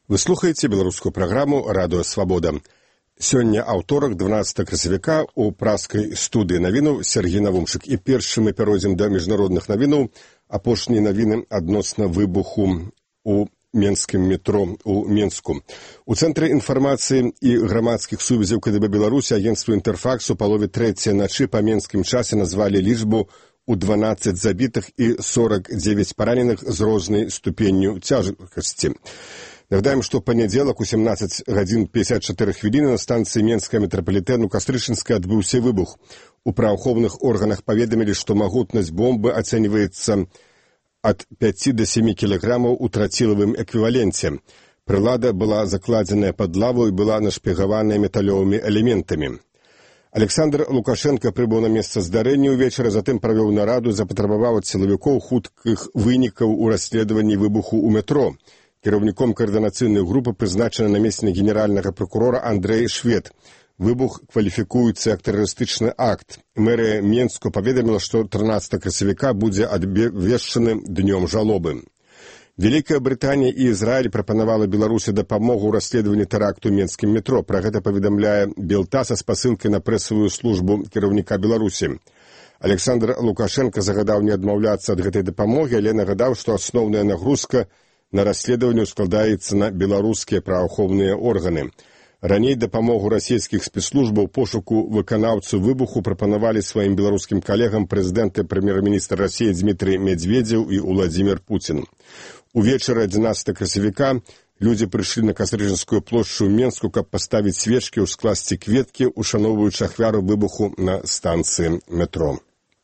Вы слухаеце беларускую праграму «Радыё Свабода». Сёння аўторак, 12 красавіка, у праскай студыі навінаў Сергей Навумчык. І першым мы перайдзем да міжнародных навінаў. Апошнія навіны адносна выбуху у менскім метро у Менску. У Цэнтры інфармацыі і грамадскіх сувязяў КДБ Беларусі агенцтву «Інтэрфакс» у палове трэцяй начы па менскім часе назвалі лічбу у 12 забітых і 49 параненых з рознай ступенню цяжкасці. Нагадаем, што панядзелак у 17 гадзін 54 хвіліны на станцыі Менскага метрапалітэну Кастрычынска адбыўся выбух. У праваахоўных органах паведамілі, што магутнасць бомбы ацэньваецца ад 5 до 7 кілаграмаў у трацілавым эквіваленце. Прылада была закладзеная пад лаву і была нашпігаваная металёвымі элементамі. Александр Лукашенко прыбыў на месца здарэння ўвечары, затым правёў нараду, запатрабаваў ад сілавікоў хуткіх вынікаў у расследаванні выбуху ў метро. Кіраўніком каардынацыйнай групы прызначаны намеснік генеральнага прокурора Андрэй Швед. Выбух кваліфікуецца як тэрарыстычны акт. Мэрыя Менску паведаміла, што 13 красавіка будзе абвешчаны днём жалобы. Вялікая Брытанія і Ізраіль прапанавала Беларусі дапамогу ў расследаванні тэракту ў менскім метро. Пра гэта паведамляе Белта са спасылкай на прэсавую службу кіраўніка Беларусі. Александр Лукашенко загадаў не адмаўляцца ад гэтай дапамогі, але нагадаў, што асноўная нагрузка на расследаванне складаецца на беларускія праваахоўныя органы. Раней дапамогу расійскіх спецслужбаў пошуку выканаўцу выбуху прапанавалі сваім беларускім калегам прэзідэнт і прэм'ер-міністр Расіі Дмітрый Медведзеў і Уладзімір Пуцін. Увечары 11 красавіка людзі прыйшлі на Кастрычынскую плошчу ў Менску, каб паставіць свечкі, ускласці кветкі, ушаноўваючы ахвяру выбуху на станцыі метро.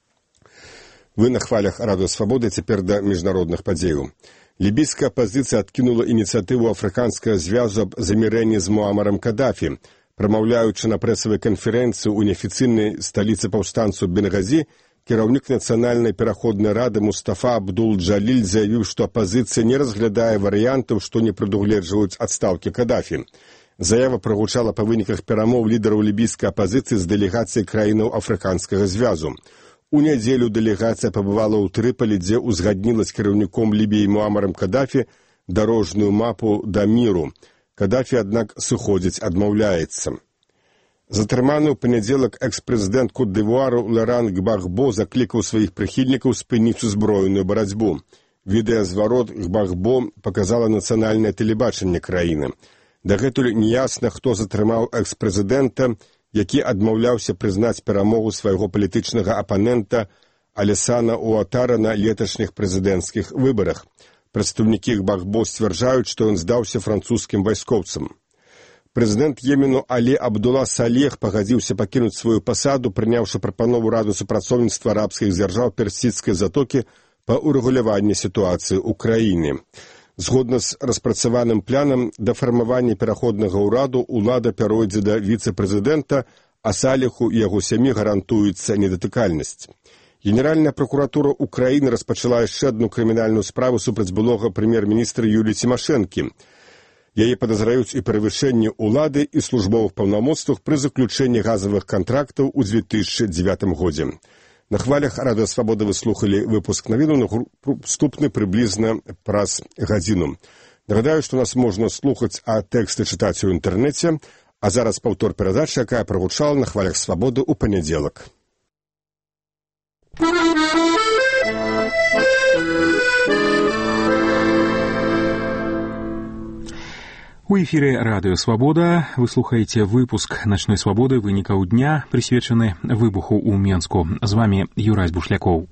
Вы на хвалях Радыё Свабоды, цяпер да міжнародных падзеяў. Лібійская апазіцыя адкінула ініцыятыву афрыканскага звязу аб замірэнні з Муамарам Кадафі. Прамаўляючы на прэсавай канферэнцыі ў неафіцыйнай сталіцы паўстанцу Бенгазі, кіраўнік нацыянальнай пераходнай рады Мустафа Абдул-Джаліль заявіў, што апазіцыя не разглядае варыянтаў, што не прадугледжваюць адстаўкі Кадафі. Заява прагучала па выніках перамоў лідараў лібійскай апазіцыі з дэлегацыяй краінаў афрыканскага звязу. У нядзелю дэлегацыя пабывала ў Трыполі, дзе ўзгадніла з кіраўніком Лібіі Муамарам Кадафі дарожную мапу да міру. Кадафі, аднак, сыходзіць адмаўляецца. Затрыманы ў панядзелак экс-прэзідэнт Кот-д'Івуару Лоран Гбагбо заклікаў сваіх прыхільнікаў спыніць узброеную барацьбу. Відэазварот Гбагбо паказала нацыянальнае тэлебачанне краіны. Дагэтуль неясна, хто затрымаў экс-прэзідэнта, які адмаўляўся прызнаць перамогу свайго палітычнага апанента Алесана Уатара на леташніх прэзідэнцкіх выбарах. Прадстаўнікі Гбагбо сцвярджаюць, што ён здаўся французскім вайскоўцам. Прэзідэнт Йемену Алі Абдула Салех пагадзіўся пакінуць сваю пасаду, прыняўшы прапанову Раду супрацоўніцтва арабскіх дзяржаў Персідскай затокі па ўрэгуляванні сітуацыі ў краіне. Згодна з распрацаваным планам, да фармавання пераходнага ўраду ўлада пяройдзе да віцэ-прэзідэнта, а Салеху і яго сям'і гарантуецца недатыкальнасць. Генеральная пракуратура Украіны распачала яшчэ адну крымінальную справу супраць былога прэм'ер-міністра Юліі Цімашэнкі. Яе падазраюць і перавышэнні ўлады і службовых паўнамоцтвах пры заключэнні газавых кантрактаў у 2009 годзе. На хвалях Радыё Свабода вы слухалі выпуск навінаў, наступны прыблізна праз гадзіну. Нагадаю, што нас можна слухаць, а тэксты чытаць у інтэрнэце, а зараз паўтор перадачы, якая прагучала на хвалях Свабоды ў панядзелак. У эфире «Радио Свобода». Вы слухаете выпуск «Ночной свободы» вынікаў дня, присвечаны выбуху ў Менску. З вами Юрась Бушлякоў.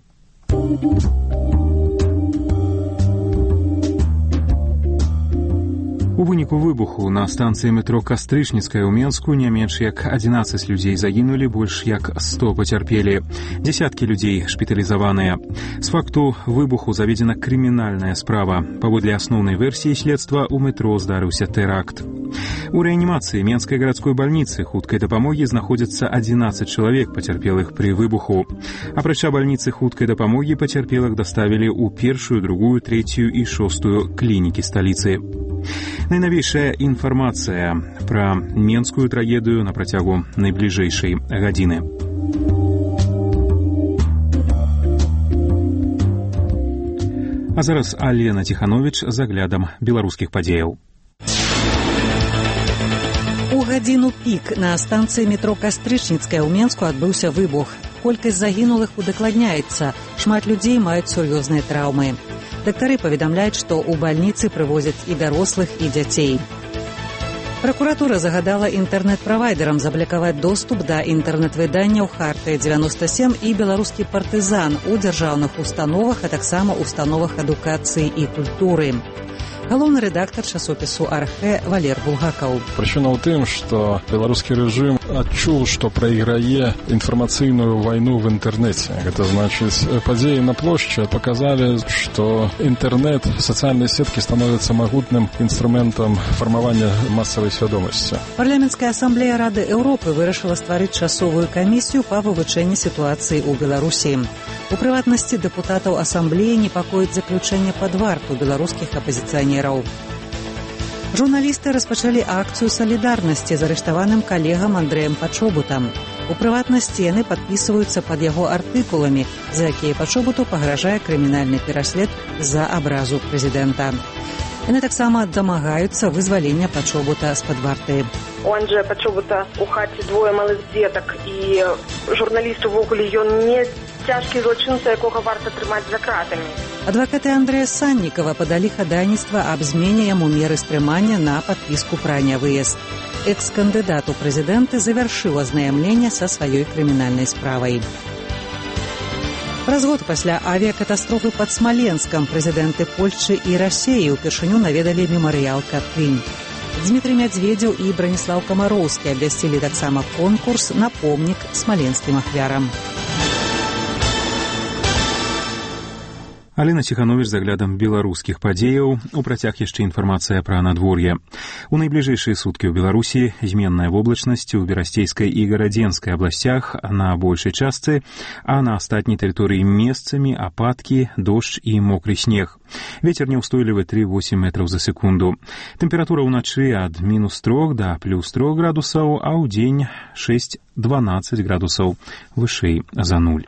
У выніку выбуху на станцыі метро Кастрычніцкая ў Менску не менш як 11 людзей загінулі, больш як 100 пацярпелі. Дзясяткі людзей шпіталізаваныя. З факту выбуху заведзена крымінальная справа. Паводле асноўнай версіі следства, у метро здарыўся тэракт. У рэанімацыі Менскай гарадской бальніцы хуткай дапамогі знаходзяцца 11 чалавек, пацярпелых пры выбуху. Апрача бальніцы хуткай дапамогі пацярпелых даставілі ў першую, другую, трэцюю і шостую клінікі сталіцы. Найнавейшая інфармацыя пра менскую трагедыю на працягу найбліжэйшай гадзіны. А зараз Алена Ціхановіч з аглядам беларускіх падзеяў. гадзіну пік на станцыі метро Кастрычніцкая ў Менску адбыўся выбух. Колькасць загінулых удакладняецца. Шмат людзей маюць сур'ёзныя траўмы. Дактары паведамляюць, што ў бальніцы прывозяць і дарослых, і дзяцей. Пракуратура загадала інтэрнэт-правайдерам заблакаваць доступ да інтэрнэт-выданняў «Хартыя-97» і «Беларускі партызан» у дзяржаўных установах, а таксама установах адукацыі і культуры. Галоўны рэдактар часопісу «Архэ» Валер Булгакаў. Прычына ў тым, што беларускі рэжым адчуў, што прайграе інфармацыйную вайну в інтэрнэце. Гэта значыць, падзеі на плошчы паказалі, што інтэрнэт, сацыяльныя сеткі становяцца магутным інструментам фармавання масавай свядомасці. Парламенцкая асамблея Рады Еўропы вырашыла стварыць часовую камісію па вывучэнні сітуацыі ў Беларусі. У прыватнасці дэпутатаў асамблеі непакоіць заключэнне пад варту беларускіх апазіцыянераў. Журналісты распачалі акцыю салідарнасці з арыштаваным калегам Андрэем Пачобутам. У прыватнасці яны падпісваюцца пад яго артыкуламі, за якія Пачобуту пагражае крымінальны пераслед за абразу прэзідэнта. Яны таксама дамагаюцца вызвалення Пачобута з-пад варты. У Анджэя Пачобута ў хаце двое малых дзетак, і журналіст увогуле ён не цяжкі злачынца, якога варта трымаць за кратамі. Адвакаты Андрэя Саннікава падалі хадайніцтва аб змене яму меры стрымання на падпіску пра нявыезд. Экс-кандыдат у прэзідэнты завяршыў азнаямленне са сваёй крымінальнай справай. Праз год пасля авіякатастрофы пад Смаленскам прэзідэнты Польшчы і Расеі ўпершыню наведалі мемарыял Катрынь. Дмітрый Мядзведзеў і Браніслаў Камароўскі абвясцілі таксама конкурс на помнік смаленскім ахвярам. Алена Ціханович з аглядам беларускіх падзеяў. У працяг яшчэ інфармацыя пра надвор'е. У найбліжэйшыя суткі ў Беларусі зменная воблачнасць у Берасцейскай і Гарадзенскай абласцях на большай частцы, а на астатняй тэрыторыі месцамі ападкі, дождж і мокры снег. Вецер няўстойлівы 3,8 метраў за секунду. Тэмпература ўначы ад -3 да +3 градусаў, а ў дзень 6-12 градусаў вышэй за 0.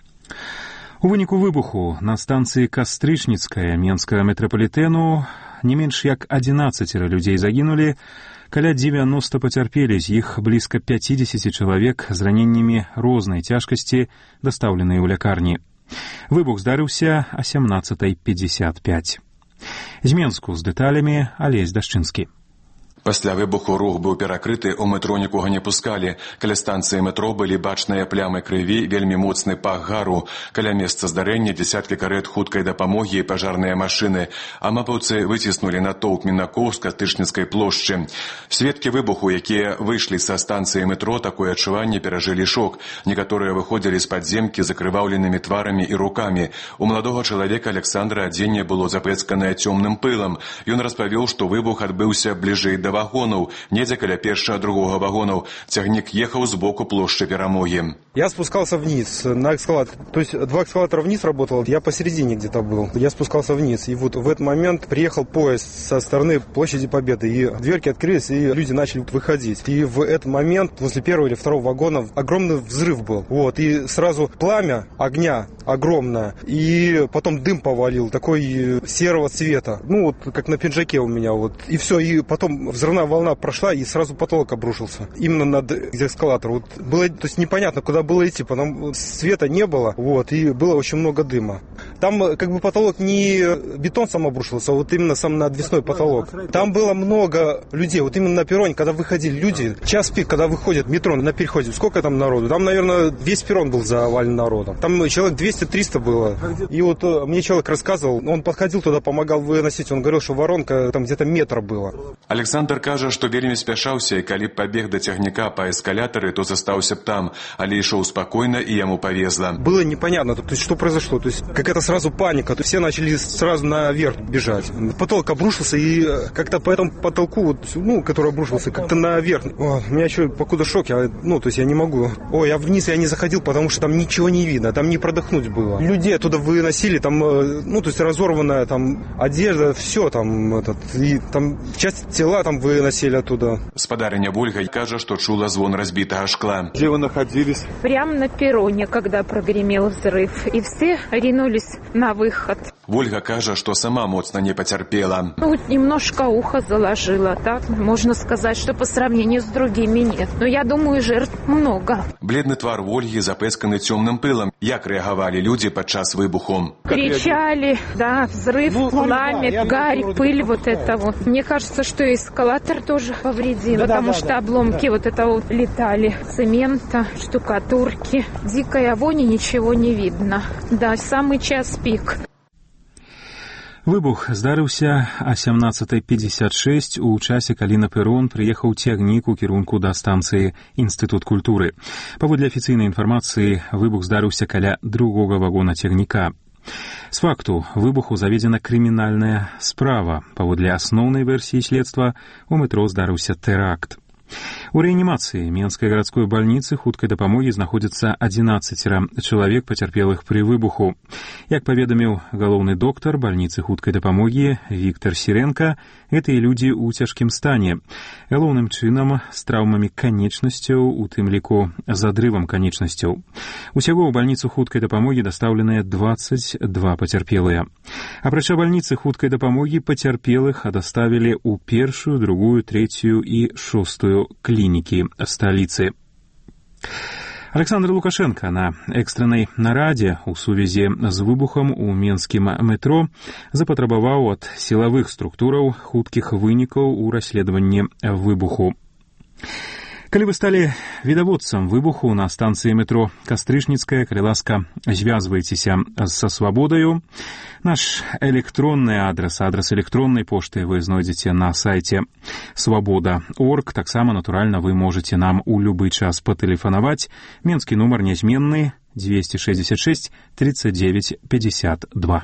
У выніку выбуху на станцыі Кастрычніцкая Менскага метрапалітэну не менш як 11 людзей загінулі, каля 90 пацярпелі, з іх блізка 50 чалавек з раненнямі рознай цяжкасці, дастаўленыя ў лякарні. Выбух здарыўся о 17:55. З Менску з дэталямі Алесь Дашчынскі. Пасля выбуху рух быў перакрыты, у метро нікога не пускалі. Каля станцыі метро былі бачныя плямы крыві, вельмі моцны пах гару. Каля месца здарэння дзесяткі карэт хуткай дапамогі і пажарныя машыны. А мапаўцы выціснулі натоўп мінакоў з Кастрычніцкай плошчы. Сведкі выбуху, якія выйшлі са станцыі метро, такое адчуванне перажылі шок. Некаторыя выходзілі з падземкі з закрываўленымі тварамі і рукамі. У маладога чалавека Александра адзенне было запэцканае цёмным пылам. Ён распавёў, што выбух адбыўся бліжэй да вагонаў, недзе каля першага-другога вагонаў. Цягнік ехаў з боку плошчы Перамогі. Я спускался вниз на эскалатор. То есть 2 эскалатора вниз работало, я посередине где-то был. Я спускался вниз, и вот в этот момент приехал поезд со стороны площади Победы, и дверки открылись, и люди начали выходить. И в этот момент возле первого или второго вагона огромный взрыв был. Вот, и сразу пламя огня огромное, и потом дым повалил, такой серого цвета. Ну, вот как на пиджаке у меня, вот. И все, и потом взрывная волна прошла, и сразу потолок обрушился. Именно над эскалатором. Вот было, то есть непонятно, куда было идти, потому света не было, вот, и было очень много дыма. Там как бы потолок не бетон сам обрушился, а вот именно сам надвесной потолок. Там было много людей, вот именно на перроне, когда выходили люди, час пик, когда выходит метро на переходе, сколько там народу? Там, наверное, весь перрон был завален народом. Там человек 200-300 было. И вот мне человек рассказывал, он подходил туда, помогал выносить, он говорил, что воронка там где-то метр было. Александр кажа, што вельмі спяшаўся, і калі б пабег да цягніка па эскалятары, то застаўся б там, але ішоў спакойна, і яму повезло. Было непонятно, то есть что произошло, то есть какая-то сразу паника, то все начали сразу наверх бежать. Потолок обрушился, и как-то по этому потолку, вот, ну, который обрушился, как-то наверх. О, у меня еще покуда шок, ну, то есть я не могу. Ой, я вниз я не заходил, потому что там ничего не видно, там не продохнуть было. Людей оттуда выносили, там, ну, то есть разорванная там одежда, все там, и там часть тела там нам выносили оттуда. Спадарыня Вольга кажа, што чула звон разбитого шкла. Где вы находились? Прямо на перроне, когда прогремел взрыв. И все ринулись на выход. Вольга кажа, што сама моцна не пацярпела. Немножко ухо заложило, так? Можно сказать, что по сравнению с другими нет. Но я думаю, жертв много. Бледны твар Вольги запэсканы цёмным пылам. Як рэагавалі людзі падчас выбуху? Кричали, да, взрыв, пламя, гарь, пыль вот это вот. Мне кажется, что и эскалатор тоже повредил, потому что обломки вот это вот летали. Цемента, штукатурки. Дикая вонь, и ничего не видно. Да, самый час пик. Выбух здарыўся а 17:56 у часе, калі на перрон прыехаў цягнік у кірунку да станцыі Інстытут культуры. Паводле афіцыйнай інфармацыі, выбух здарыўся каля другога вагона цягніка. З факту выбуху заведзена крымінальная справа. Паводле асноўнай версіі следства, у метро здарыўся тэракт. У рэанімацыі Менскай гарадской бальніцы хуткай дапамогі знаходзіцца 11 чалавек, пацярпелых пры выбуху. Як паведаміў галоўны доктар бальніцы хуткай дапамогі Віктор Сіренка, гэтыя людзі ў цяжкім стане. Галоўным чынам з траўмамі канечнасцяў, у тым ліку з адрывам канечнасцяў. Усяго ў бальніцу хуткай дапамогі дастаўленыя 22 пацярпелыя. Апрача бальніцы хуткай дапамогі пацярпелых даставілі ў першую, другую, трэцюю і шостую клінікі сталіцы. Александр Лукашенко на экстрэннай нарадзе ў сувязі з выбухам у менскім метро запатрабаваў ад сілавых структураў хуткіх вынікаў у расследаванні выбуху. Калі вы сталі відавочцам выбуху на станцыі метро Кастрычніцкая, калі ласка, звязвайцеся са Свабодаю. Наш электронны адрес электроннай пошты вы знойдзеце на сайце свабода.орг. Таксама, натуральна, вы можете нам у любы час патэлефанаваць. Менскі нумар нязменны 266 39 52.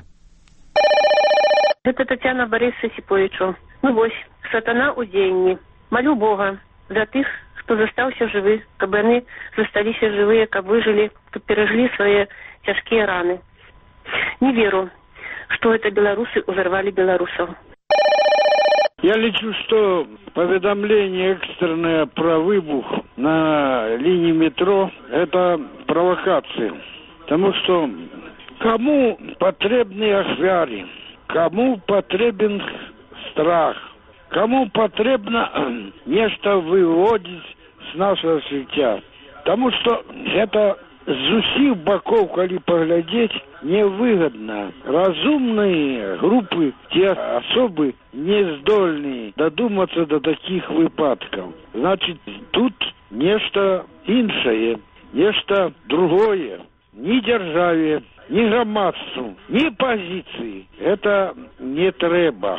Это Татьяна Бориса Сиповичу. Ну вось, сатана ў дзеянні. Молю Бога за тых, хто застаўся жывы, каб яны засталіся жывыя, каб выжылі, каб перажылі свае цяжкія раны. Не веру, што это беларусы узорвали белорусов. Я лечу, что поведомление экстренное про выбух на линии метро – это провокация. Потому что кому потребны ахвяры, кому потребен страх, кому потребно нечто выводить с нашего життя. Потому что это з усіх боков, коли поглядеть, невыгодно. Разумные группы, те особы не здольные додуматься до таких выпадков. Значит, тут нечто іншее, нечто другое. Ни державе, ни громадству, ни позиции. Это не треба.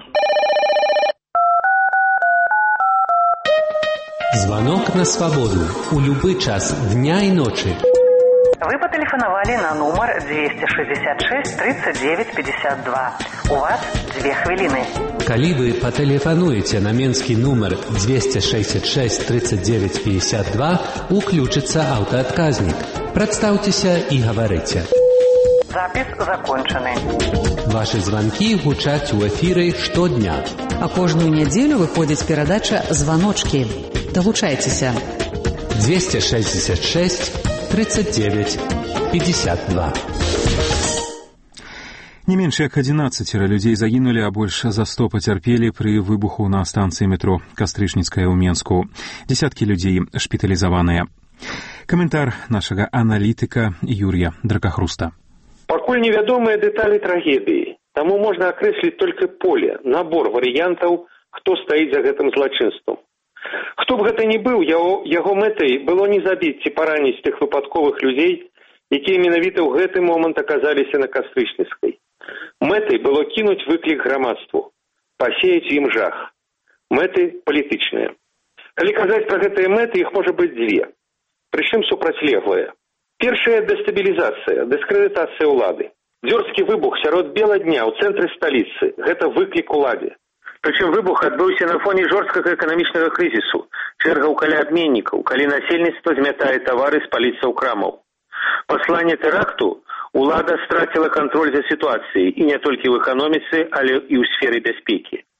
Звонок на свободу. У любой час дня и ночи. Вы потелефоновали на номер 266 39 52. У вас 2 хвилины. Калі вы патэлефануеце на менскі нумар 266 39 52, уключыцца аўтаадказнік. Прадстаўцеся і гаварыце. Запись закончены. Ваши звонки гучаць у эфіры штодня. А кожную нядзелю выходзіць перадача «Званочкі». Далучайцеся. 266 39 52. Не менш як 11 людзей загінулі, а больш за 100 пацярпелі пры выбуху на станцыі метро Кастрычніцкая ў Менску. Дзесяткі людзей шпіталізаваныя. Каментар нашага аналітыка Юрія Дракахруста. Пакуль невядомыя дэталі трагедыі, таму можна акрэсліць толькі поле, набор варыянтаў, хто стаіць за гэтым злачынствам. Хто б гэта ні быў, яго мэтай было не забіць ці параніць тых выпадковых людзей, якія менавіта ў гэты момант аказаліся на Кастрычніцкай. Мэтай было кінуць выклік грамадству, пасеяць ім жах. Мэты палітычныя. Калі казаць пра гэтыя мэты, іх можа быць дзве. Прычым супрацьлеглыя. Першая – дэстабілізацыя, дыскрэдытацыя ўлады. Дзёрзкі выбух сярод бела дня ў цэнтры сталіцы – гэта выклік уладзе. Прычым выбух адбыўся на фоне жорсткага эканамічнага крызісу, чэргаў каля абменнікаў, калі насельніцтва змятае тавары з паліцаў крамаў. Пасланне тэракту улада страціла кантроль за сітуацыяй і не толькі ў эканоміцы, але і ў сферы бяспекі.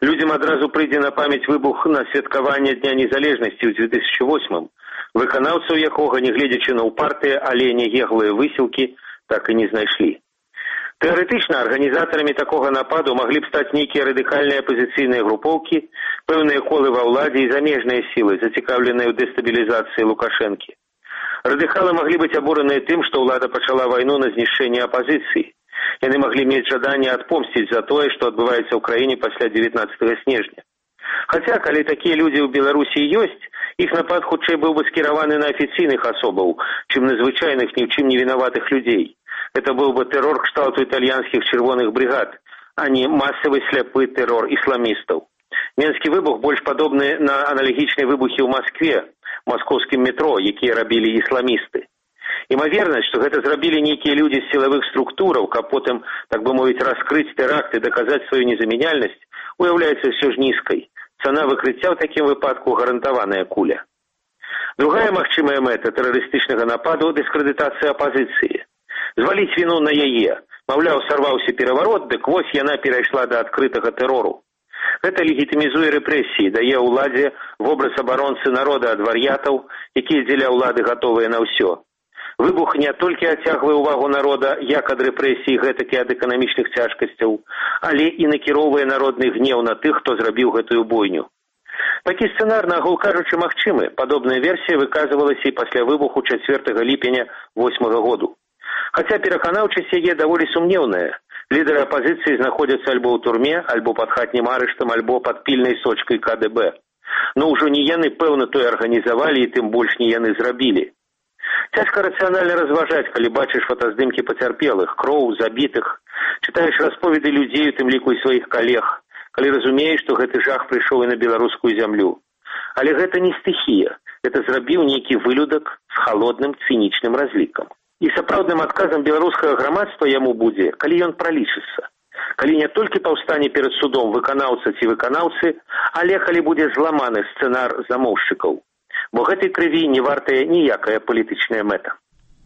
Людзям адразу прыйдзе на памяць выбух на святкаванне Дня незалежнасці ў 2008, выканаўцаў якога, нягледзячы на упартыя, але нягеглыя высілкі, так і не знайшлі. Тэарэтычна арганізатарамі такога нападу маглі б стаць нейкія радыкальныя апазіцыйныя групоўкі, пэўныя колы ва ўладзе і замежныя сілы, зацікаўленыя ў дэстабілізацыі Лукашэнкі. Радыкалы маглі быць абураныя тым, што ўлада пачала вайну на знішчэнне апазіцыі. Яны маглі мець жаданне адпомсціць за тое, што адбываецца ў краіне пасля 19 снежня. Хаця, калі такія людзі ў Беларусі ёсць, іх напад хутчэй быў бы скіраваны на афіцыйных асобаў, чым на звычайных ні ў чым не вінаватых людзей. Это быў бы тэрор кшталту італьянскіх чырвоных бригад, а не масавы сляпы тэрор ісламістаў. Менскі выбух больш падобны на аналагічныя выбухі ў Маскве, маскоўскім метро, якія рабілі ісламісты. Імавернасць, што гэта зрабілі нейкія людзі з сілавых структураў, каб потым, так бы мовіць, раскрыць тэракт і даказаць сваю незамяняльнасць, уяўляецца ўсё ж нізкай. Цана выкрыцця ў такім выпадку гарантаваная куля. Другая магчымая мэта тэрарыстычнага нападу – дыскрэдытацыя апазіцыі. Зваліць віну на яе. Маўляў, сарваўся пераварот, дык вось яна перайшла да адкрытага тэрору. Гэта легітымізуе рэпрэсіі, дае ўладзе вобраз абаронцы народа ад вар'ятаў, якія дзеля ўлады гатовыя на ўсё. Выбух не толькі адцягвае ўвагу народа як ад рэпрэсій, гэтак і ад эканамічных цяжкасцяў, але і накіроўвае народны гнеў на тых, хто зрабіў гэтую бойню. Такі сцэнар, нагул кажучы, магчымы. Падобная версія выказывалася і пасля выбуху 4 ліпеня 2008 году. Хаця пераканаўчасць яе даволі сумнеўная. Лідары апазіцыі знаходзяцца альбо ў турме, альбо пад хатнім арыштам, альбо пад пільнай сочкай КДБ. Но ўжо не яны, пэўна, тое арганізавалі і тым больш не яны зрабілі. Цяжка рацыянальна разважаць, калі бачыш фотаздымкі пацярпелых, кроў, забітых, чытаеш расповеды людзей, у тым ліку і сваіх калег, калі разумееш, што гэты жах прыйшоў і на беларускую зямлю. Але гэта не стыхія, гэта зрабіў нейкі вылюдак з халодным, цынічным разлікам. І сапраўдным адказам беларускага грамадства яму будзе, калі ён пралічыцца. Калі не толькі паўстане перад судом выканаўца ці выканаўцы, але калі будзе зламаны сцэнар замоўшчыкаў. Бо гэтай крыві не вартая ніякая палітычная мэта.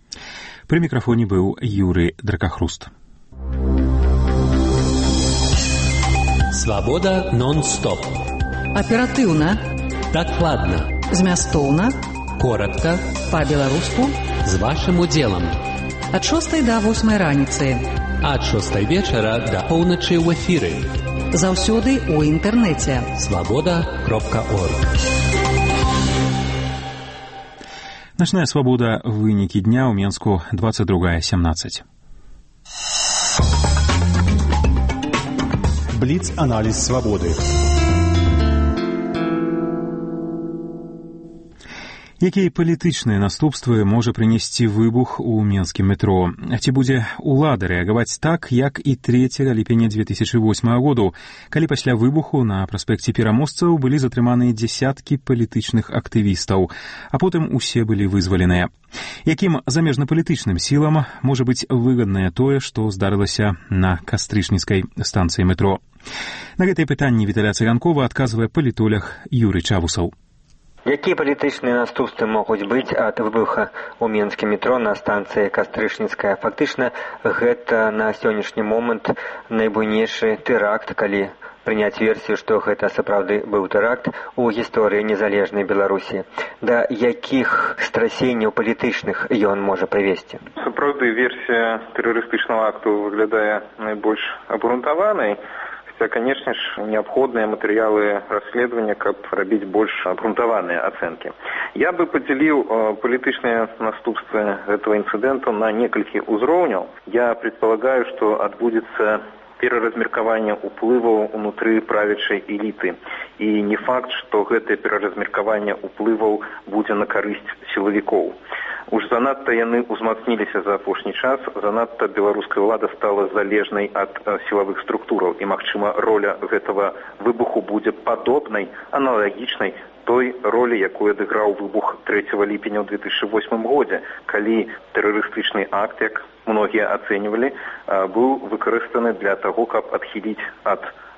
Пры мікрафоне быў Юрый Дракахруст. Свабода нон-стоп. Аператыўна. Дакладна. Змястоўна. Коротка. Па-беларуску. З вашым удзелам. Ад 6 до 8 раніцы. Ад 6 вечара да поўначы ў эфіры. Заўсёды ў інтэрнэце. Свабода.орг. Начная свобода. Вынікі дня ў Менску 22:17. Бліц-аналіз свабоды. Якія палітычныя наступствы можа прынесці выбух у менскім метро? Ці будзе ўлада рэагаваць так, як і 3 ліпеня 2008 году, калі пасля выбуху на праспекце Пераможцаў былі затрыманыя дзясяткі палітычных актывістаў, а потым усе былі вызваленыя? Якім замежнапалітычным сілам можа быць выгаднае тое, што здарылася на Кастрычніцкай станцыі метро? На гэтае пытанне Віталя Цыганкова адказвае палітолог Юрый Чавусаў. Якія палітычныя наступствы могуць быць ад выбуха ў менскім метро на станцыі Кастрычніцкая? Фактычна, гэта на сённяшні момант найбуйнейшы тэракт, калі прыняць версію, што гэта сапраўды быў тэракт у гісторыі незалежнай Беларусі. Да якіх страсенняў палітычных ён можа прывесці? Сапраўды, версія тэрарыстычнага акту выглядае найбольш абгрунтаванай. Хотя, конечно же, необходные материалы расследования, как рабіць больш обґрунтаваныя ацэнкі. Я бы поделил палітычныя наступствы этого инцидента на некалькі узроўняў. Я предполагаю, что отбудется пераразмеркаванне уплываў унутры правячай эліты. І не факт, што гэтае пераразмеркаванне уплываў будзе на карысць сілавікоў. Уж занадта яны ўзмацніліся за апошні час, занадта беларуская ўлада стала залежнай ад сілавых структураў. І, магчыма, роля гэтага выбуху будзе падобнай, аналагічнай той ролі, якую адыграў выбух 3 ліпеня ў 2008 годзе, калі тэрарыстычны акт, як многія ацэньвалі, быў выкарыстаны для таго, каб адхіліць ад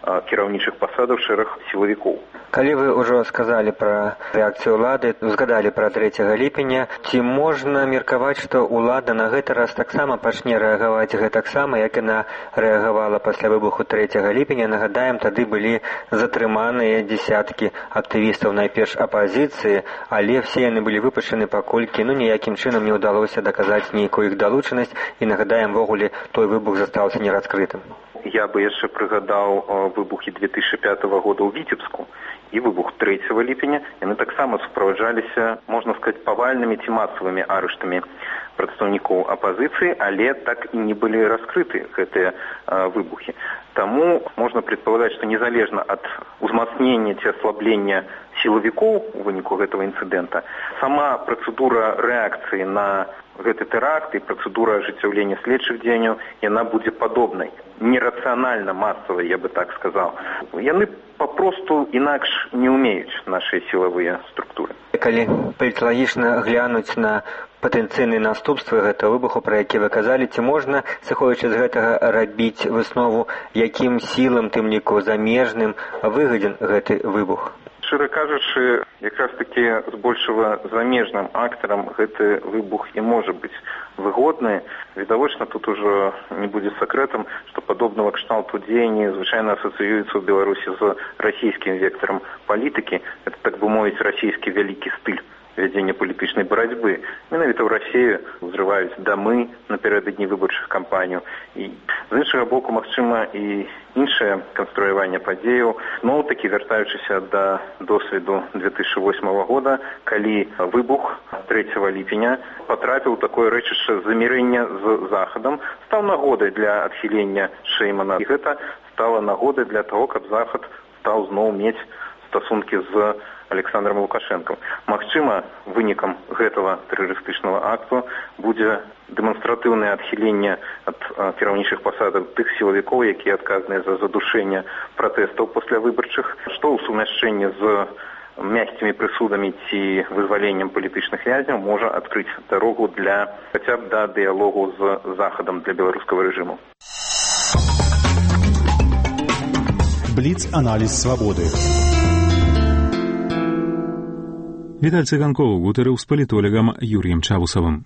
кіраўнічых пасадаў шэраг сілавікоў. Калі вы ўжо сказалі пра рэакцыю ўлады, згадалі пра 3 ліпеня, ці можна меркаваць, што ўлада на гэты раз таксама пачне рэагаваць гэтаксама, як яна рэагавала пасля выбуху 3 ліпеня? Нагадаем, тады былі затрыманыя дзесяткі актывістаў найперш апазіцыі, але все яны былі выпушчаны, паколькі ніякім чынам не ўдалося даказаць нейкую іх далучанасць, і нагадаем, ввогуле той выбух застаўся нераскрытым. Я бы яшчэ прыгадаў выбухі 2005 года ў Віцебску і выбух 3 ліпеня. Яны таксама суправаджаліся, можна сказаць, павальнымі ці масавымі арыштамі прадстаўнікоў апазіцыі, але так і не былі раскрыты гэтыя выбухі. Таму можна прадпавядаць, што незалежна ад узмацнення ці аслаблення сілавікоў у выніку гэтага інцыдэнта, сама працэдура рэакцыі на гэты тэракт і працэдура ажыццяўлення следчых дзеянняў, яна будзе падобнай. Нерацыянальна масавай, я бы так сказаў. Яны папросту інакш не ўмеюць нашыя сілавыя структуры. Калі паліталагічна глянуць на патэнцыйныя наступствы гэтага выбуху, пра які вы казалі, ці можна, сыходзячы з гэтага, рабіць выснову, якім сілам, тым ліку замежным, выгадзен гэты выбух? Шчыра кажучы, якраз такі збольшага замежным актарам гэты выбух і можа быць выгодны. Відавочна, тут ужо не будзе сакрэтам, што падобнага кшталту дзеянні звычайна асацыююцца ў Беларусі з расійскім вектарам палітыкі. Это, так бы мовіць, расійскі вялікі стыль вядзення палітычнай барацьбы. Менавіта ў Расіі ўзрываюць дамы напярэдадні выбарчых кампаній. І з іншага боку, магчыма, і іншае канструяванне падзеяў, зноў-такі вяртаючыся да досведу 2008 года, калі выбух 3 ліпеня патрапіў у такое рэчышча замірэння з Захадам, стаў нагодай для адхілення Шэймана. І гэта стала нагодай для таго, каб Захад стаў зноў мець стасункі з Александром Лукашенком. Магчыма, вынікам гэтага тэрарыстычнага акту будзе дэманстратыўнае адхіленне ад кіраўнічых пасадаў тых сілавікоў, якія адказныя за задушэнне пратэстаў паслявыбарчых, што ў сумяшчэнні з мягкімі прысудамі ці вызваленнем палітычных вязняў можа адкрыць дарогу для хаця б да дыялогу з Захадам для беларускага рэжыму. Бліц-аналіз свабоды. Віталь Цыганкоў гутарыў з палітолагам Юрыем Чавусавым.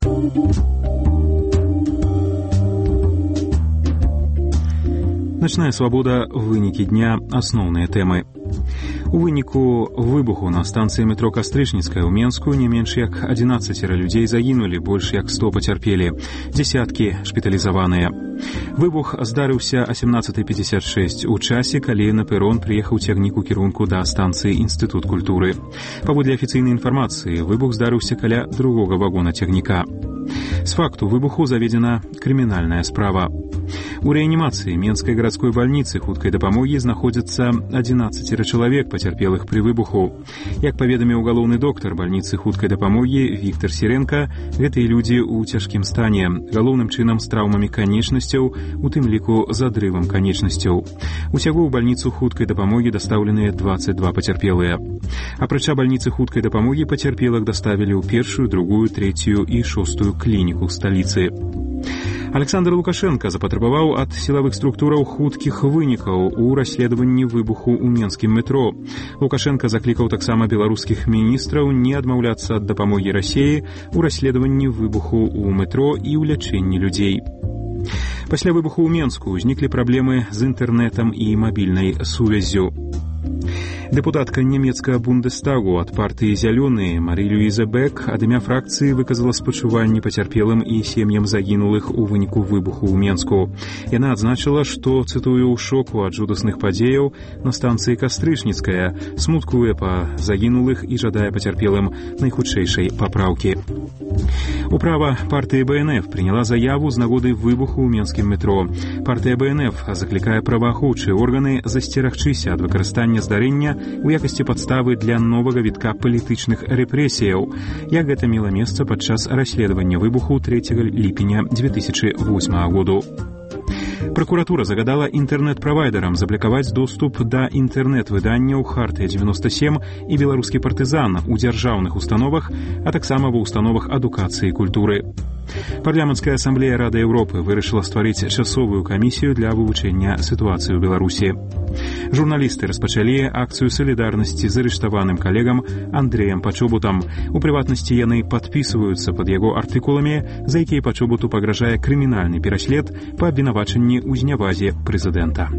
Начная свабода, вынікі дня, асноўныя тэмы. У выніку выбуху на станцыі метро Кастрычніцкая ў Менску не менш як 11 людзей загінулі, больш як 100 пацярпелі, дзесяткі шпіталізаваныя. Выбух здарыўся о 17:56 у часе, калі на перон прыехаў цягнік у кірунку да станцыі Інстытут культуры. Паводле афіцыйнай інфармацыі, выбух здарыўся каля другога вагона цягніка. З факту выбуху заведзена крымінальная справа. У рэанімацыі Менскай гарадской бальніцы хуткай дапамогі знаходзяцца 11 чалавек, пацярпелых пры выбуху. Як паведаміў галоўны доктар бальніцы хуткай дапамогі Віктор Сіренка, гэтыя людзі ў цяжкім стане, галоўным чынам з траўмамі канечнасцяў, у тым ліку з адрывам канечнасцяў. Усяго ў бальніцу хуткай дапамогі дастаўленыя 22 пацярпелыя. Апрача бальніцы хуткай дапамогі пацярпелых даставілі ў першую, другую, трэцюю і шостую клініку сталіцы. Александр Лукашенко запатрабаваў ад сілавых структураў хуткіх вынікаў у расследаванні выбуху ў менскім метро. Лукашенко заклікаў таксама беларускіх міністраў не адмаўляцца ад дапамогі Расіі ў расследаванні выбуху ў метро і ў лячэнні людзей. Пасля выбуху ў Менску ўзніклі праблемы з інтэрнэтам і мабільнай сувяззю. Дэпутатка нямецкага Бундестагу ад партыі «Зялёныя» Марі-Люіза Бек ад імя фракцыі выказала спачуванні пацярпелым і сем'ям загінулых у выніку выбуху ў Менску. Яна адзначыла, што, цытую, ў шоку ад жудасных падзеяў на станцыі Кастрычніцкая, смуткуе па загінулых і жадае пацярпелым найхутчэйшай папраўкі. Управа партыі БНФ прыняла заяву з нагоды выбуху ў менскім метро. Партыя БНФ заклікае праваахоўчыя органы засцерагчыся ад выкарыстання здарэння у якасці падставы для новага вітка палітычных рэпрэсіяў, як гэта мела месца падчас расследавання выбуху 3 ліпеня 2008 году. Прокуратура загадала інтэрнэт-правайдерам заблокаваць доступ да інтэрнэт-выданняў «Хартыя-97» і «Беларускі партызан» у дзяржаўных установах, а таксама ва установах адукацыі і культуры. Парламенцкая асамблея Рады Европы вырашыла стварыць часовую камісію для вывучэння сітуацыі ў Беларусі. Журналісты распачалі акцыю салідарнасці з арыштаваным калегам Андрэем Пачобутам. У прыватнасці яны падпісваюцца пад яго артыкуламі, за якія Пачобуту пагражае крымінальны пераслед па абвінавачанні ў знявазе прэзідэнта.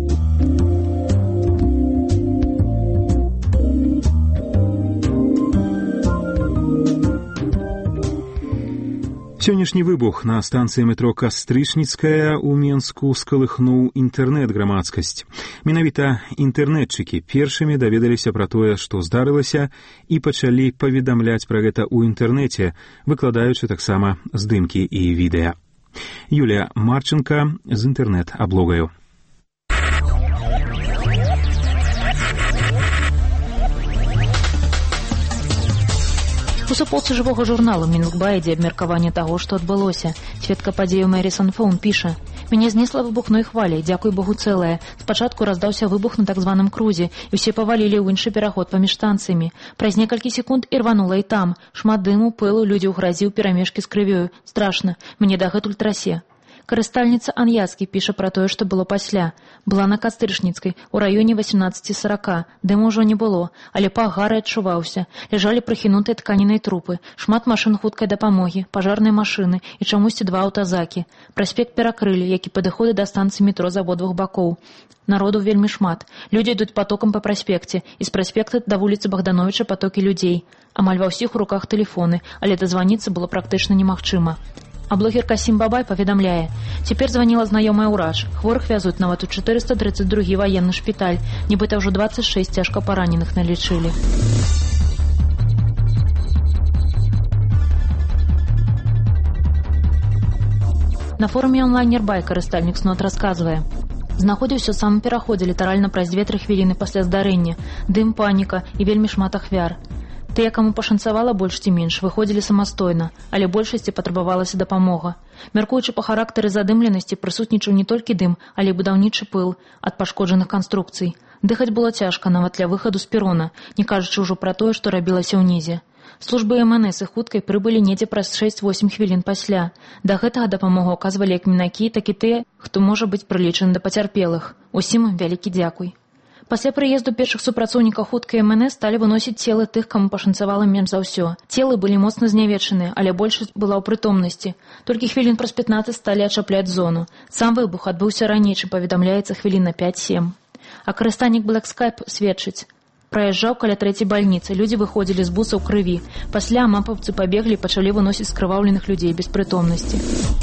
Сённяшні выбух на станцыі метро Кастрычніцкая ў Менску скалыхнуў інтэрнэт-грамадскасць. Менавіта інтэрнэтчыкі першымі даведаліся пра тое, што здарылася, і пачалі паведамляць пра гэта ў інтэрнэце, выкладаючы таксама здымкі і відэа. Юлія Марченка з інтэрнэт-аблогаю. У суполцы жывога журналу «Мінскбай» ідзе абмеркаванне таго, што адбылося. Сведка падзею Мэрісон Фоун піша: «Мяне знесла выбухной хваляй, дзякуй Богу цэлая. Спачатку раздаўся выбух на так званым крузе, і ўсе павалілі ў іншы пераход паміж станцыямі. Праз некалькі секунд і рванула і там. Шмат дыму, пылу, людзі ў гразі ў перамешкі з крывёю. Страшна. Мне дагэтуль трасе». Карыстальніца Аньяцкі піша пра тое, што было пасля. Была на Кастрычніцкай, у раёне 18:40. Дыму ўжо не было, але пах гары адчуваўся. Ляжалі прыхінутыя тканінай трупы, шмат машын хуткай дапамогі, пажарнай машыны і чамусьці 2 аўтазакі. Праспект перакрылі, які падыходы да станцыі метро з абодвух бакоў. Народу вельмі шмат. Людзі ідуць патокам па праспекце, і з праспекта да вуліцы Богдановича патокі людзей. Амаль ва ўсіх у руках тэлефоны, але дазваніцца было практычна немагчыма. А блогер Касім Бабай паведамляе: «Цяпер званіла знаёмая ўрач. Хворых вязуць нават у 432 ваенны шпіталь. Нібыта ўжо 26 цяжка параненых налічылі». На форуме онлайн-Нербай карыстальнік снот расказвае: «Знаходзіўся ў самым пераходзе літаральна праз 2-3 хвіліны пасля здарэння. Дым, паніка і вельмі шмат ахвяр. Тыя, каму пашанцавала больш ці менш, выходзілі самастойна, але большасці патрабавалася дапамога. Мяркуючы па характары задымленасці, прысутнічаў не толькі дым, але і будаўнічы пыл ад пашкоджаных канструкцый. Дыхаць было цяжка нават для выхаду з перона, не кажучы ўжо пра тое, што рабілася ўнізе. Службы МНС і хуткай прыбылі недзе праз 6-8 хвілін пасля. Да гэтага дапамогу аказвалі як мінакі, так і тыя, хто можа быць прылічаны да пацярпелых. Усім вялікі дзякуй. Пасля прыезду першых супрацоўнікаў хуткай МНС сталі выносіць целы тых, каму пашанцавала менш за ўсё. Целы былі моцна знявечаныя, але большасць была ў прытомнасці. Толькі хвілін праз 15 сталі ачапляць зону. Сам выбух адбыўся раней, чым паведамляецца, хвілін на 5-7. А карыстальнік Black Skype сведчыць: «Праязджаў каля 3-й бальніцы, людзі выходзілі з бусаў крыві. Пасля мапаўцы пабеглі і пачалі выносіць скрываўленых людзей без прытомнасці».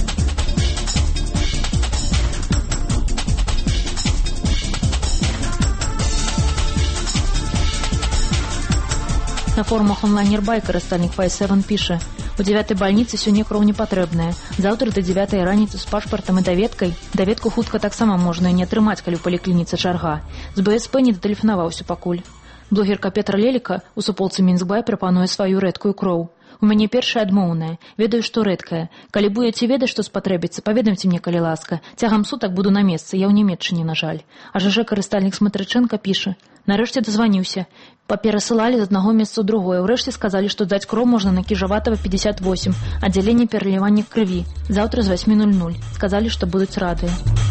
На форумах онлайн-Нербай карыстальнік Фай7 піша: «У 9-й бальніцы сёння кроў не патрэбная. Заўтра да 9-й раніцы з пашпартам і даведкай. Даведку хутка таксама можна і не атрымаць, калі ў паліклініцы чарга. З БСП не датэлефанаваўся пакуль». Блогерка Петра Леліка у суполцы Мінскбай прапануе сваю рэдкую кроў. «У мяне першая адмоўная. Ведаю, што рэдкая. Калі будзеце ведаць, што спатрэбіцца, паведамце мне, калі ласка. Цягам сутак буду на месцы, я ў Нямецчыне, на жаль». А ЖЖ карыстальнік Сматрычэнка піша: «Нарэшце дазваніўся. Паперасылалі з аднаго месца ў другое. Урэшце сказалі, што даць кроў можна на Кіжаватава 58, аддзяленне пералівання крыві. Заўтра з 8:00. Сказалі, што будуць радыя».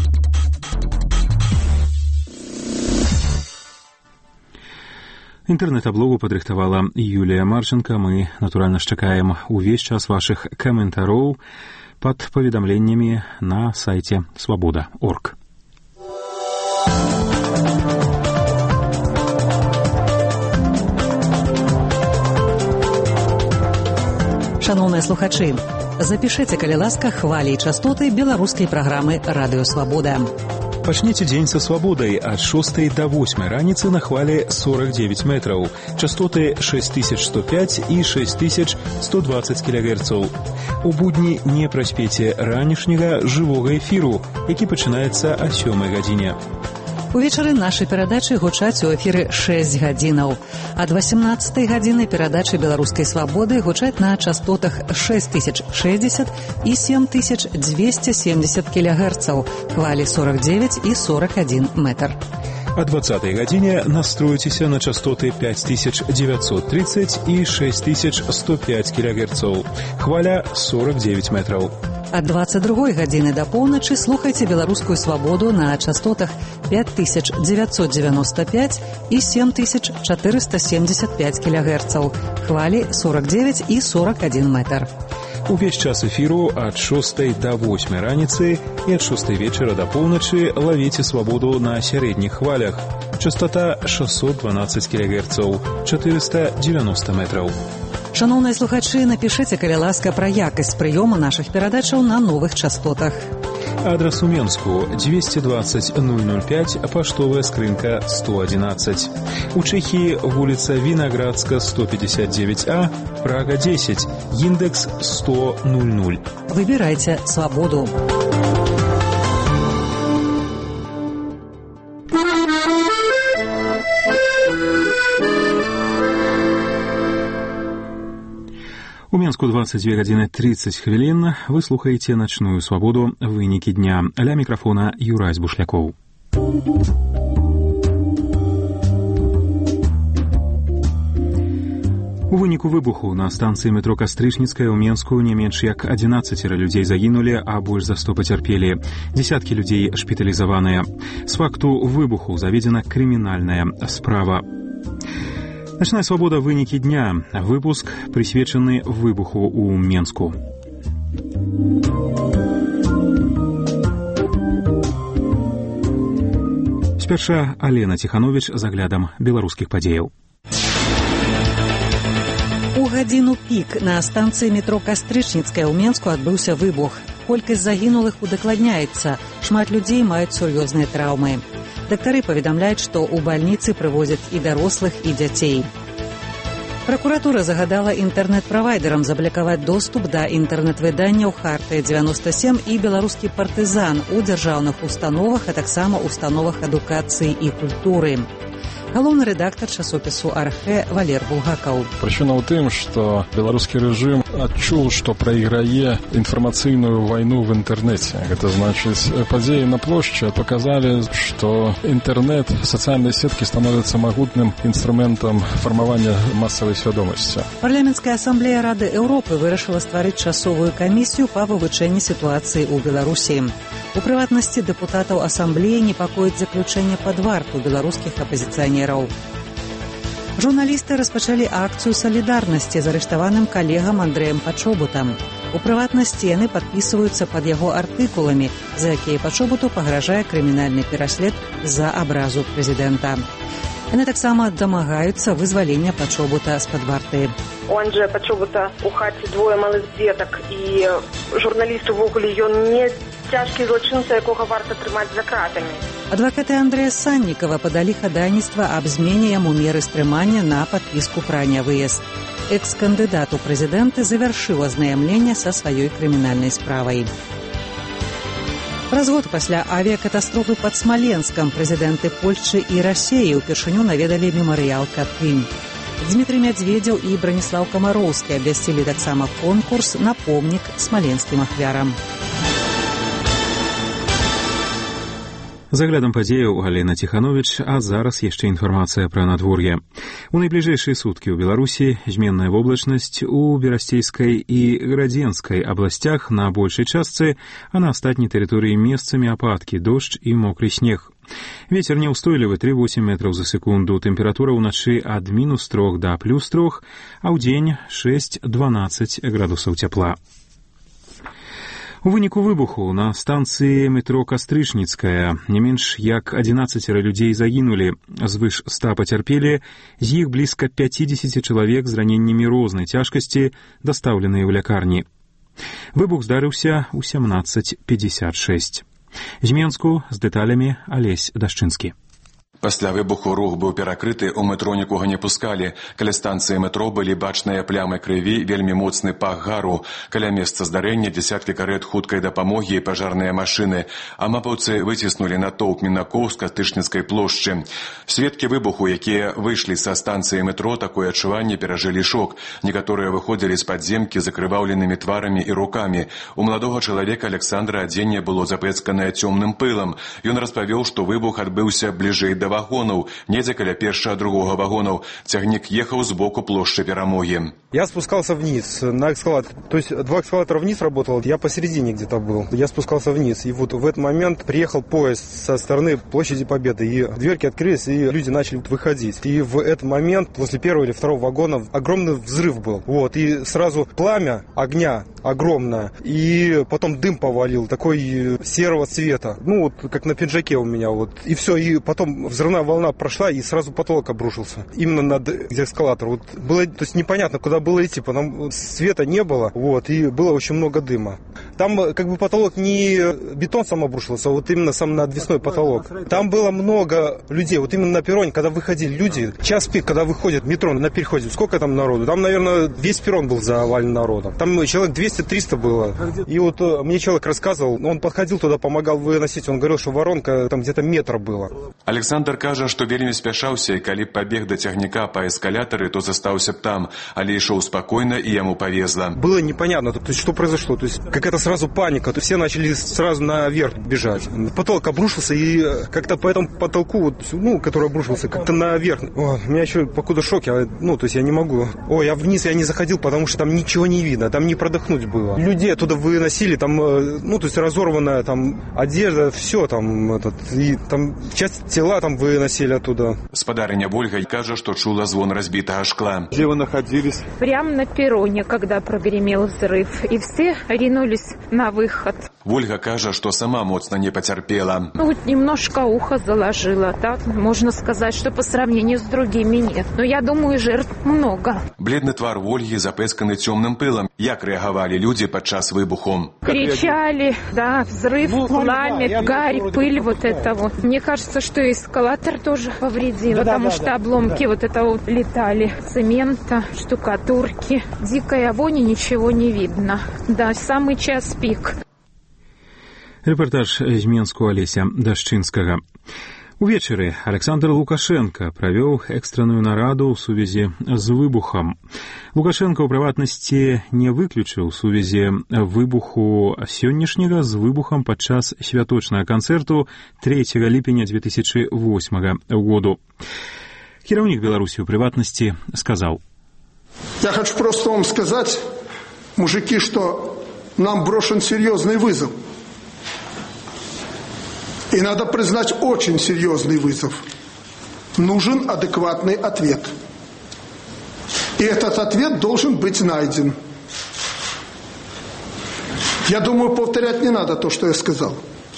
Інтэрнэт-аблогу падрыхтавала Юлія Марченка. Мы, натуральна, чакаем увесь час вашых каментароў пад паведамленнямі на сайце свабода.орг. Шановныя слухачы, запішыце, калі ласка, хвалі і частоты беларускай праграмы «Радыё Свабода». Пачніце дзень са свабодай ад 6 до 8 раніцы на хвалі 49 метраў, частоты 6105 і 6120 кГц. У будні не праспеце ранішняга жывога эфіру, які пачынаецца о 7 гадзіне. Увечары нашай перадачы гучаць у эфіры 6 гадзінаў. Ад 18 гадзіны перадачы беларускай свабоды гучаць на частотах 6060 і 7270 кГц, хвалі 49 і 41 метр. О 20-й гадзіне настройтеся на частоты 5930 і 6105 кГц, хваля 49 метров. Ад 22-й гадзіны да поўначы слухайце беларускую свабоду на частотах 5995 і 7475 кГц, хвалі 49 і 41 метр. Увесь час эфіру ад 6 до 8 раніцы і ад 6 вечара до поўначы лавіце свабоду на сярэдніх хвалях. Частота 612 кГц, 490 метров. Шановныя слухачы, напішыце, калі ласка, пра якасць прыёму нашых перадачаў на новых частотах. Адрес у Менску 220 005, паштовая скрынка 111. У Чэхіі вуліца Вінаградска 159А, Прага 10, індекс 10000. Выбірайце свабоду. У Менску 22 гадзіны 30 хвілін. Вы слухаеце начную свабоду, вынікі дня. Ля мікрафона Юрась Бушлякоў. У выніку выбуху на станцыі метро Кастрычніцкая ў Менску не менш як 11 людзей загінулі, а больш за 100 пацярпелі. Десяткі людзей шпіталізаваныя. З факту выбуху заведзена крымінальная справа. Начная свабода, вынікі дня. Выпуск прысвечаны выбуху ў Менску. Спярша Алена Ціхановіч з аглядам беларускіх падзеяў. У гадзіну пік на станцыі метро Кастрычніцкая ў Менску адбыўся выбух. Колькасць загінулых удакладняецца. Шмат людзей маюць сур'ёзныя траўмы. Дактары паведамляюць, што ў бальніцы прывозяць і дарослых, і дзяцей. Пракуратура загадала інтэрнэт-правайдерам заблакаваць доступ да інтэрнэт-выданняў «Хартыя-97» і «Беларускі партызан» у дзяржаўных установах, а таксама установах адукацыі і культуры. Галоўны рэдактар часопісу «Архэ» Валер Булгакаў. Причина в том, что белорусский режим отчул, что проиграе информационную войну в интернете. Это значит, подеи на площади показали, что интернет, социальные сетки становятся могутным инструментом формирования массовой свядомости. Парламенцкая ассамблея Рады Европы вырашыла стварыць часовую камісію па вывучэнні сітуацыі ў Беларусі. У прыватнасці дэпутатаў ассамблеі непакоіць заключэнне пад варту беларускіх апазіцыянераў. Журналісты распачалі акцыю салідарнасці з арыштаваным калегам Андрэем Пачобутам. У прыватнасці яны падпісваюцца пад яго артыкуламі, за якія Пачобуту пагражае крымінальны пераслед за абразу прэзідэнта. Яны таксама дамагаюцца вызвалення Пачобута з-пад варты. У Анджэя Пачобута у хаце двое малых дзетак, і журналіст увогуле ён не цяжкі злачынца, якога варта трымаць за кратамі. Адвакаты Андрэя Саннікава падалі хадайніцтва аб змене яму меры стрымання на падпіску пра нявыезд. Экс-кандыдат у прэзідэнты завяршыў азнаямленне са сваёй крымінальнай справай. Праз год пасля авіякатастрофы пад Смаленскам прэзідэнты Польшчы і Расеі ўпершыню наведалі мемарыял Катынь. Дмітрый Мядзведзеў і Браніслаў Камароўскі абвясцілі таксама конкурс на помнік смаленскім ахвярам. З аглядам падзеяў Алена Ціхановіч, а зараз яшчэ інфармацыя пра надвор'е. У найбліжэйшыя суткі ў Беларусі зменная воблачнасць у Берасцейскай і Градзенскай абласцях на большай частцы, а на астатняй тэрыторыі месцамі ападкі, дождж і мокры снег. Вецер няўстойлівы 3,8 метраў за секунду, тэмпература ўначы ад -3 да +3, а ўдзень 6-12 градусаў цяпла. У выніку выбуху на станцыі метро Кастрычніцкая не менш як 11 людзей загінулі, звыш 100 пацярпелі, з іх блізка 50 чалавек з раненнямі рознай цяжкасці, дастаўленыя ў лякарні. Выбух здарыўся ў 17:56. З Менску з дэталямі Алесь Дашчынскі. Пасля выбуху рух быў перакрыты, у метро нікога не пускалі. Каля станцыі метро былі бачныя плямы крыві, вельмі моцны пах гару. Каля месца здарэння дзесяткі карэт хуткай дапамогі і пажарныя машыны. Амапаўцы выціснулі натоўп мінакоў з Кастычніцкай плошчы. Сведкі выбуху, якія выйшлі са станцыі метро, такое адчуванне перажылі шок. Некаторыя выходзілі з падземкі з закрываўленымі тварамі і рукамі. У маладога чалавека Александра адзенне было запэцканае цёмным пылам. Ён распавёў, што выбух адбыўся бліжэй да вагонаў, недзе каля першага-другога вагонаў. Цягнік ехаў з боку плошчы Перамогі. Я спускался вниз на эскалатор. То есть 2 эскалатора вниз работало, я посередине где-то был. Я спускался вниз, и вот в этот момент приехал поезд со стороны площади Победы, и дверки открылись, и люди начали выходить. И в этот момент возле первого или второго вагона огромный взрыв был. Вот, и сразу пламя огня огромное, и потом дым повалил, такой серого цвета. Ну, вот как на пиджаке у меня, вот. И все, и потом взрывная волна прошла, и сразу потолок обрушился. Именно над эскалатором. Вот было, то есть непонятно, куда было идти, потому света не было, вот, и было очень много дыма. Там как бы потолок не бетон сам обрушился, а вот именно сам надвесной потолок. Там было много людей, вот именно на перроне, когда выходили люди, час пик, когда выходит метро на переходе, сколько там народу? Там, наверное, весь перрон был завален народом. Там человек 200-300 было. И вот мне человек рассказывал, он подходил туда, помогал выносить, он говорил, что воронка там где-то метр было. Александр кажа, што вельмі спяшаўся, і калі б пабег да цягніка па эскалятары, то застаўся б там, але ішоў спакойна, і яму павезла. Было непонятно, то есть, что произошло. То есть какая-то сразу паника, то все начали сразу наверх бежать. Потолок обрушился, и как-то по этому потолку, вот, ну, который обрушился, как-то наверх. О, у меня еще покуда шок, ну, то есть я не могу. Ой, я вниз я не заходил, потому что там ничего не видно, там не продохнуть было. Людей оттуда выносили, там, ну, то есть разорванная там одежда, все там, и там часть тела там выносили оттуда. Спадарыня Вольга кажа, што чула звон разбитого шкла. Где вы находились? Прямо на перроне, когда прогремел взрыв, и все ринулись на выход. Вольга кажа, што сама моцна не пацярпела. Ну, вот немножко ухо заложило, так? Можно сказать, что по сравнению с другими нет. Но я думаю, жертв много. Бледны твар Вольги запэцканы цёмным пылам. Як рэагавалі людзі падчас выбуху? Кричали, да, взрыв, пламя, гарь, пыль, вот это вот. Мне кажется, что эскалатор тоже повредил, потому что обломки вот это вот летали. Цемента, штукатурки. Дикой вони ничего не видно. Да, самый час пик. Рэпартаж з Менску Алеся Дашчынскага. Увечары Александр Лукашенко правёў экстранную нараду ў сувязі з выбухам. Лукашенко, у прыватнасці, не выключыў сувязі выбуху сённяшняга з выбухам падчас святочнага канцэрту 3 ліпеня 2008 году. Кіраўнік Беларусі, у прыватнасці, сказаў: «Я хочу просто вам сказать, мужики, что нам брошен серьезный вызов. И надо признать, очень серьезный вызов. Нужен адекватный ответ. И этот ответ должен быть найден. Я думаю, повторять не надо то, что я сказал.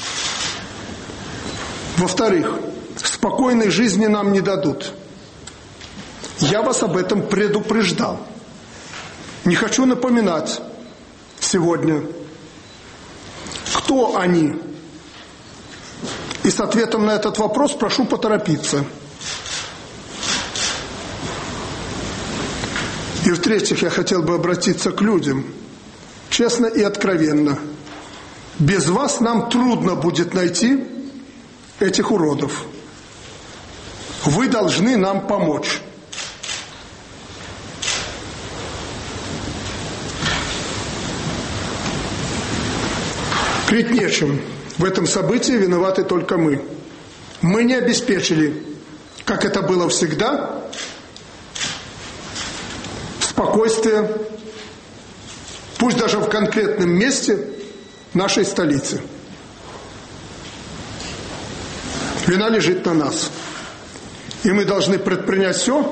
Во-вторых, спокойной жизни нам не дадут. Я вас об этом предупреждал. Не хочу напоминать сегодня, кто они. И с ответом на этот вопрос прошу поторопиться. И в-третьих, я хотел бы обратиться к людям, честно и откровенно. Без вас нам трудно будет найти этих уродов. Вы должны нам помочь. Крыть нечем. В этом событии виноваты только мы. Мы не обеспечили, как это было всегда, спокойствие, пусть даже в конкретном месте нашей столицы. Вина лежит на нас. И мы должны предпринять все,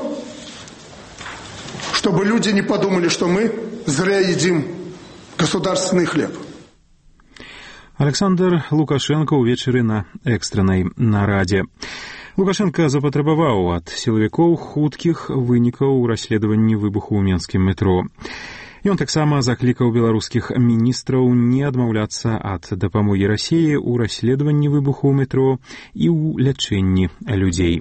чтобы люди не подумали, что мы зря едим государственный хлеб. Александр Лукашенко увечары на экстраннай нарадзе. Лукашенко запатрабаваў ад сілавікоў хуткіх вынікаў у расследаванні выбуху ў менскім метро. Ён таксама заклікаў беларускіх міністраў не адмаўляцца ад дапамогі Расіі ў расследаванні выбуху ў метро і ў лячэнні людзей.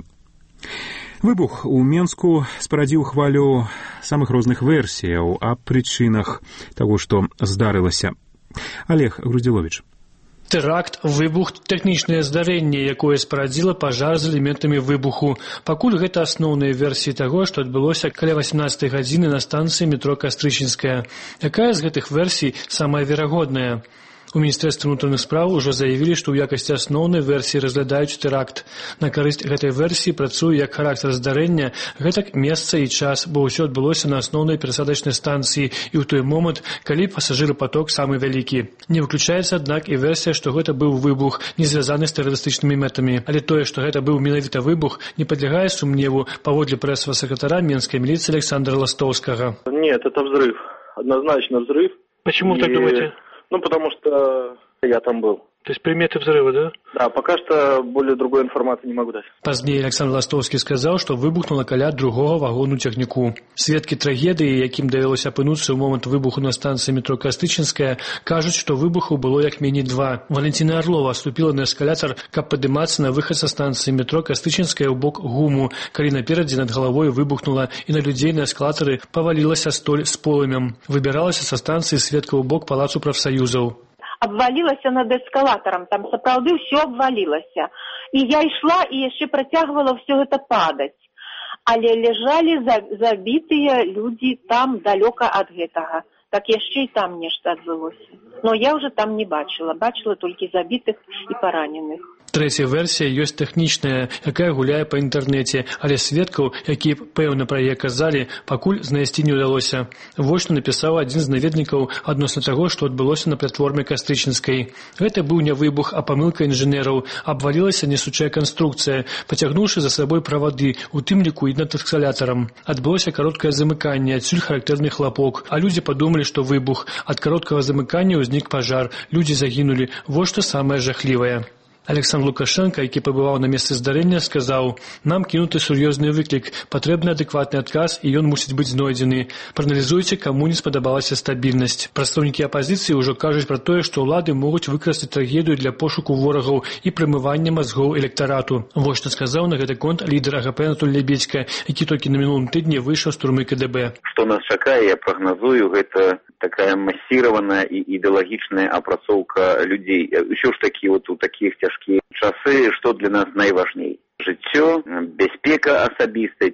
Выбух у Менску спарадзіў хвалю самых розных версіяў аб прычынах таго, што здарылася. Олег Грудзіловіч. Тэракт, выбух, тэхнічнае здарэнне, якое спарадзіла пажар з элементамі выбуху. Пакуль гэта асноўныя версіі таго, што адбылося каля 18 гадзіны на станцыі метро Кастрычніцкая. Якая з гэтых версій самая верагодная? У Міністэрстве ўнутраных спраў ужо заявілі, што ў якасці асноўнай версіі разглядаюць тэракт. На карысць гэтай версіі працуе як характар здарэння, гэтак месца і час, бо ўсё адбылося на асноўнай перасадачнай станцыі і ў той момант, калі пасажырапаток самы вялікі. Не выключаецца, аднак, і версія, што гэта быў выбух, не звязаны з тэрарыстычнымі мэтамі. Але тое, што гэта быў менавіта выбух, не падлягае сумневу, паводле прэсавага сакратара Менскай міліцыі Александра Ластовскага. Нет, это взрыв. Однозначно взрыв. Почему так думаете? Потому что я там был. То есть приметы взрыва, да? Да, пока что более другой информации не могу дать. Пазней Александр Ластовскі сказаў, што выбухнула каля другога вагону цягніку. Сведкі трагедыі, якім давялося апынуцца ў момант выбуху на станцыі метро Кастрычніцкая, кажуць, што выбуху было як меней 2. Валентина Орлова ступіла на эскалятар, каб падымацца на выхад са станцыі метро Кастрычніцкая ў бок гуму, калі наперадзе над галавой выбухнула і на людзей на эскалатары павалілася столь з полымем. Выбіралася са станцыі сведка ў бок палацу прафсаюзаў. Абвалілася над эскалатарам, там сапраўды ўсё абвалілася. І я ішла і яшчэ працягвала ўсё гэта падаць. Але ляжалі забітыя людзі там далёка ад гэтага. Так яшчэ і там нешта адбылося. Но я ўжо там не бачыла толькі забітых і параненых. Трэцяя версія ёсць тэхнічная, якая гуляе па інтэрнэце, але сведкаў, якія пэўна пра яе казалі, пакуль знайсці не ўдалося. Вось што напісаў адзін з наведнікаў адносна таго, што адбылося на платформе Кастрычніцкай. Гэта быў не выбух, а памылка інжынераў. Абвалілася несучая канструкцыя, пацягнуўшы за сабой правады, у тым ліку і над эскалятарам. Адбылося кароткае замыканне, адсюль характэрны хлапок, а людзі падумалі, што выбух. Ад кароткага замыкання ўзнік пажар, людзі загінулі. Вось што самае жахлівае. Александр Лукашенко, які пабываў на месцы здарэння, сказаў: «Нам кінуты сур'ёзны выклік, патрэбны адэкватны адказ, і ён мусіць быць знойдзены. Прааналізуйце, каму не спадабалася стабільнасць». Прадстаўнікі апазіцыі ўжо кажуць пра тое, што ўлады могуць выкарыстаць трагедыю для пошуку ворагаў і прымывання мазгоў электарату. Вось што сказаў на гэты конт лідар АГП Анатоль Лебедзька, які толькі на мінулым тыдні выйшаў з турмы КДБ. Што нас чакае, я прагназую, гэта такая массированная і ідэалагічная апрацоўка людзей. Усё ж такі вот у такіх цяжкія часы, што для нас найважней? Жыццё, бяспека асабістая,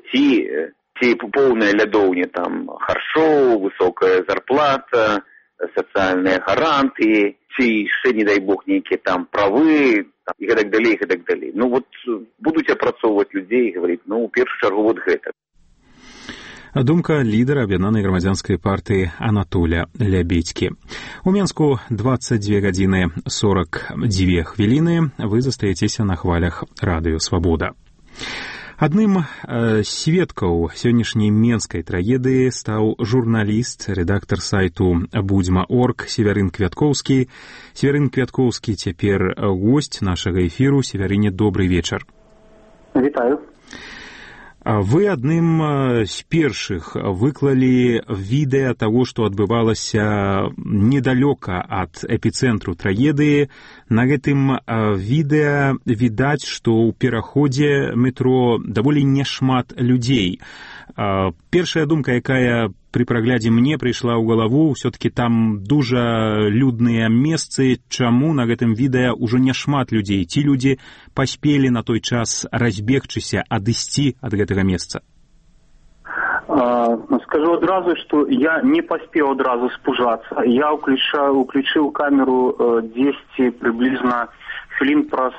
ці поўная лядоўня, там харчоў, высокая зарплата, сацыяльныя гарантыі, ці яшчэ, не дай бог, нейкія там правы, і гэтак далей, гэтак далей. Ну вот будуць апрацоўваць людзей і гаварыць, у першую чаргу вот гэта. Думка лідара аб'яднанай грамадзянскай партыі Анатоля Лябедзькі. У Менску 22 гадзіны 42 хвіліны. Вы застаецеся на хвалях радыё «Свабода». Адным з сведкаў сённяшняй менскай трагедыі стаў журналіст, рэдактар сайту Будзьма.орг Севярын Квяткоўскі. Севярын Квяткоўскі цяпер госць нашага эфіру. Севярыне, добрый вечар. Вітаю. Вы адным з першых выклалі відэа таго, што адбывалася недалёка ад эпіцэнтру трагедыі. На гэтым відэа відаць, што ў пераходзе метро даволі няшмат людзей. Першая думка, якая пры праглядзе мне прыйшла ў галаву, ўсё-такі там дужа людныя месцы. Чаму на гэтым відэа ўжо няшмат людзей? Ці людзі паспелі на той час разбегчыся, адысці ад гэтага месца? Скажу адразу, што я не паспеў адразу спужацца. Я уключыў камеру 10 прыблізна хвілін праз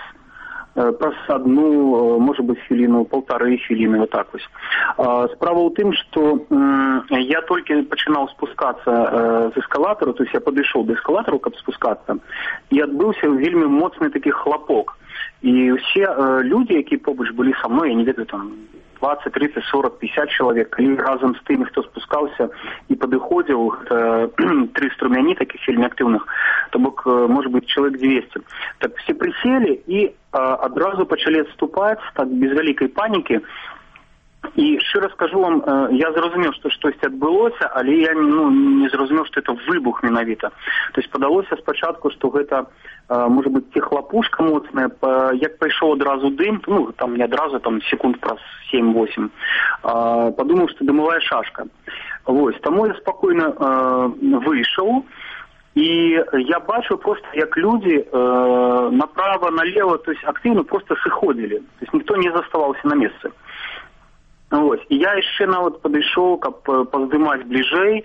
одну, может быть, хвилину, полторы хвилины, вот так вот. Справа ў тым, что я только начинал спускаться с эскалатора, то есть я подошел до эскалатора, каб спускаться, и адбыўся вельмі моцны такі хлопок. И все люди, якія побач былі со мной, я не ведаю, там 20, 30, 40, 50 человек, калі разом з тымі, хто спускаўся і падыходзіў, три струмяні таких вельмі актыўных, то бок, может быть, человек 200. Так все присели и одразу пачалі отступать, так без вялікай панікі. І щиро скажу вам, я зрозумів, што штосьці адбылося, але я не зрозумеў, што это выбух менавіта. То есть падалося спачатку, што гэта можа быць ці хлапушка моцная, як пайшоў адразу дым, там не адразу, там секунд праз 7-8, падумаў, што дымовая шашка. Вось, таму я спакойна выйшаў, і я бачу просто, як люди направо, налево, то есть активно просто сыходили. То есть никто не заставался на месте. Вот. І я ще нават падышоў, каб паздымаць бліжэй,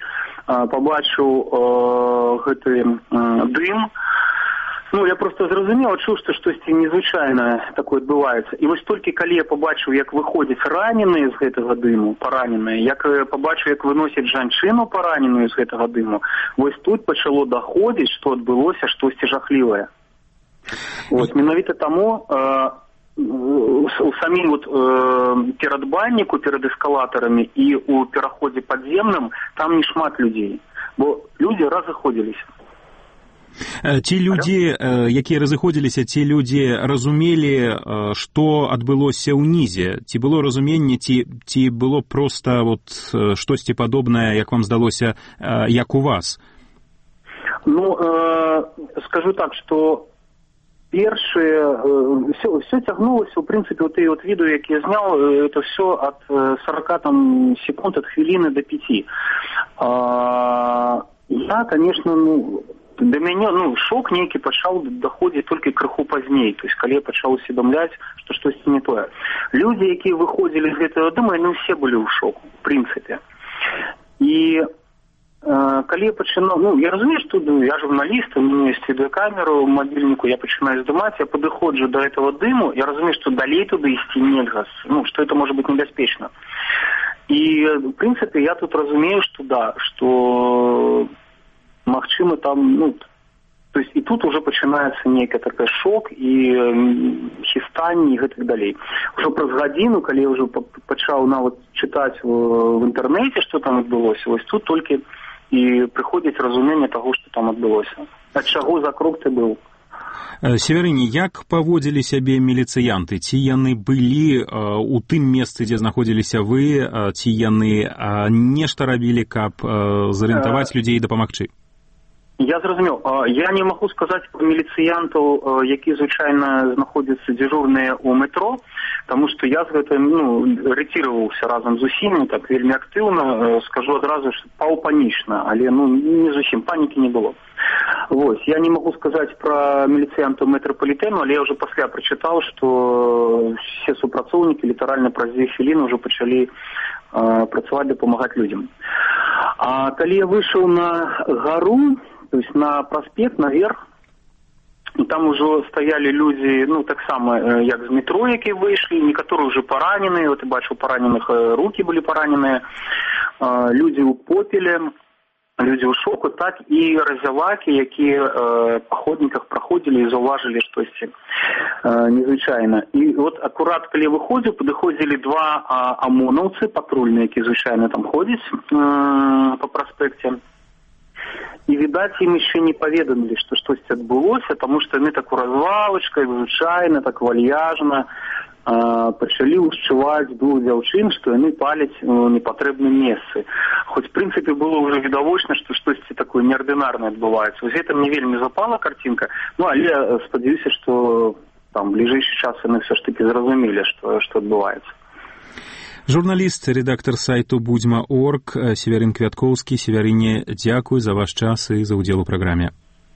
побачыў гэты дым. Я просто зразумеў, чуў, што штосьці незвычайнае такое адбываецца. І вось толькі калі я побачыў, як выходзяць раненыя з гэтага дыму, параненыя, як побачыў, як выносяць жанчыну параненую з гэтага дыму, вось тут пачало даходзіць, што адбылося штосьці жахлівае. Менавіта таму у самім перад банніку, перад эскалатарамі і у пераходзе падземным там не шмат людзей, бо людзі разыходзіліся. Ці людзі, якія разыходзіліся, ці людзі разумелі, што адбылося ўнізе? Ці было разуменне, ці было проста штосьці падобнае, як вам здалося, як у вас? Скажу так, што першае, все цягнулася, в принципе, тыя відэо, які я зняў, это все ад 40 секунд, ад хвіліны до 5. Я, конечно, да мяне, шок нейкі пачаў даходзіць толькі крыху пазней, то есть калі я пачаў усведамляць, што штосьці не тое. Людзі, якія выходзілі з гэтага дома, яны ўсе былі ў шоку, в прынцыпе. І калі я пачынаў, я разумею, што я журналіст, у мяне ёсць відэакамеру, мабільніку, я пачынаю здымаць, я падыходжу до этого дыму, я разумею, што далей туды ісці нельга, што это можа быць небяспечна. І, в прынцыпе, я тут разумею, што да, што магчыма там, то есть і тут уже пачынаецца нейкі такі шок і хістанне і гэтак далей. Ужо праз гадзіну, калі я ўжо пачаў нават чытаць в інтэрнэце, што там адбылося, вось тут толькі і прыходзіць разуменне таго, што там адбылося. Ад чаго за крок ты быў? Северыне, як паводзілі сябе міліцыянты? Ці яны былі у тым месцы, дзе знаходзіліся вы, ці яны нешта рабілі, каб зарыентаваць людзей і дапамагчы? Я зразумеў. Я не магу сказаць пра міліцыянтаў, які звычайна знаходзяцца дзежурныя ў метро, таму што я з гэтым рэціраваўся разам з усімі, так вельмі актыўна, скажу адразу, што паўпанічна, але не зусім, панікі не было. Вось, я не магу сказаць пра міліцыянтаў метрапалітэну, але я ўжо пасля прачытаў, што все супрацоўнікі літаральна праз 2 хвіліны ўжо пачалі працаваць, дапамагаць людзям. А калі я выйшаў на гару, то есть на проспект, наверх, там ужо стаялі людзі, таксама, як з метро, якія выйшлі, некаторыя ўжо параненыя, я бачыў параненых, рукі былі параненыя, людзі ў попеле, людзі ў шоку, так і разявакі, якія па ходніках праходзілі і заўважылі штосьці незвычайна. І акурат, калі выходзіў, падыходзілі 2 амонаўцы, патрульныя, якія звычайна там ходзяць па праспекце. І, відаць, ім яшчэ не паведамілі, што штосьці адбылося, таму што яны так у развалачках, звычайна, так вальяжна пачалі ўшчуваць 2 дзяўчын, што яны паляць у непатрэбным месцы. Хоць, в прынцыпе, было ўжо відавочна, што штосьці такое неардынарнае адбываецца. Вось гэта мне вельмі запала картинка, але спадзяюся, што там бліжэйшы час яны все ж таки зразумелі, што адбываецца. Журналіст, редактор сайту Будзьма.орг Северин Квяткоўскі. Северине, дзякуй за ваш час і за ўдзел у праграме.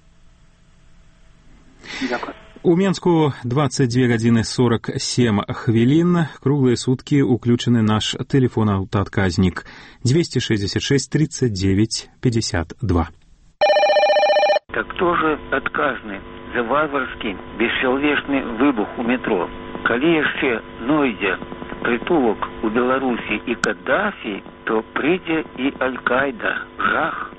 Дзякуй. У Менску 22 гадзіны 47 хвілін. Круглыя суткі уключаны наш тэлефон-аўтаадказнік 266 39 52. Так кто же адказны за варварскі бесчалавечны выбух у метро? Калі яшчэ нойдзе притулок у Беларусі і Каддафі, то прийде і Аль-Каида. Жах.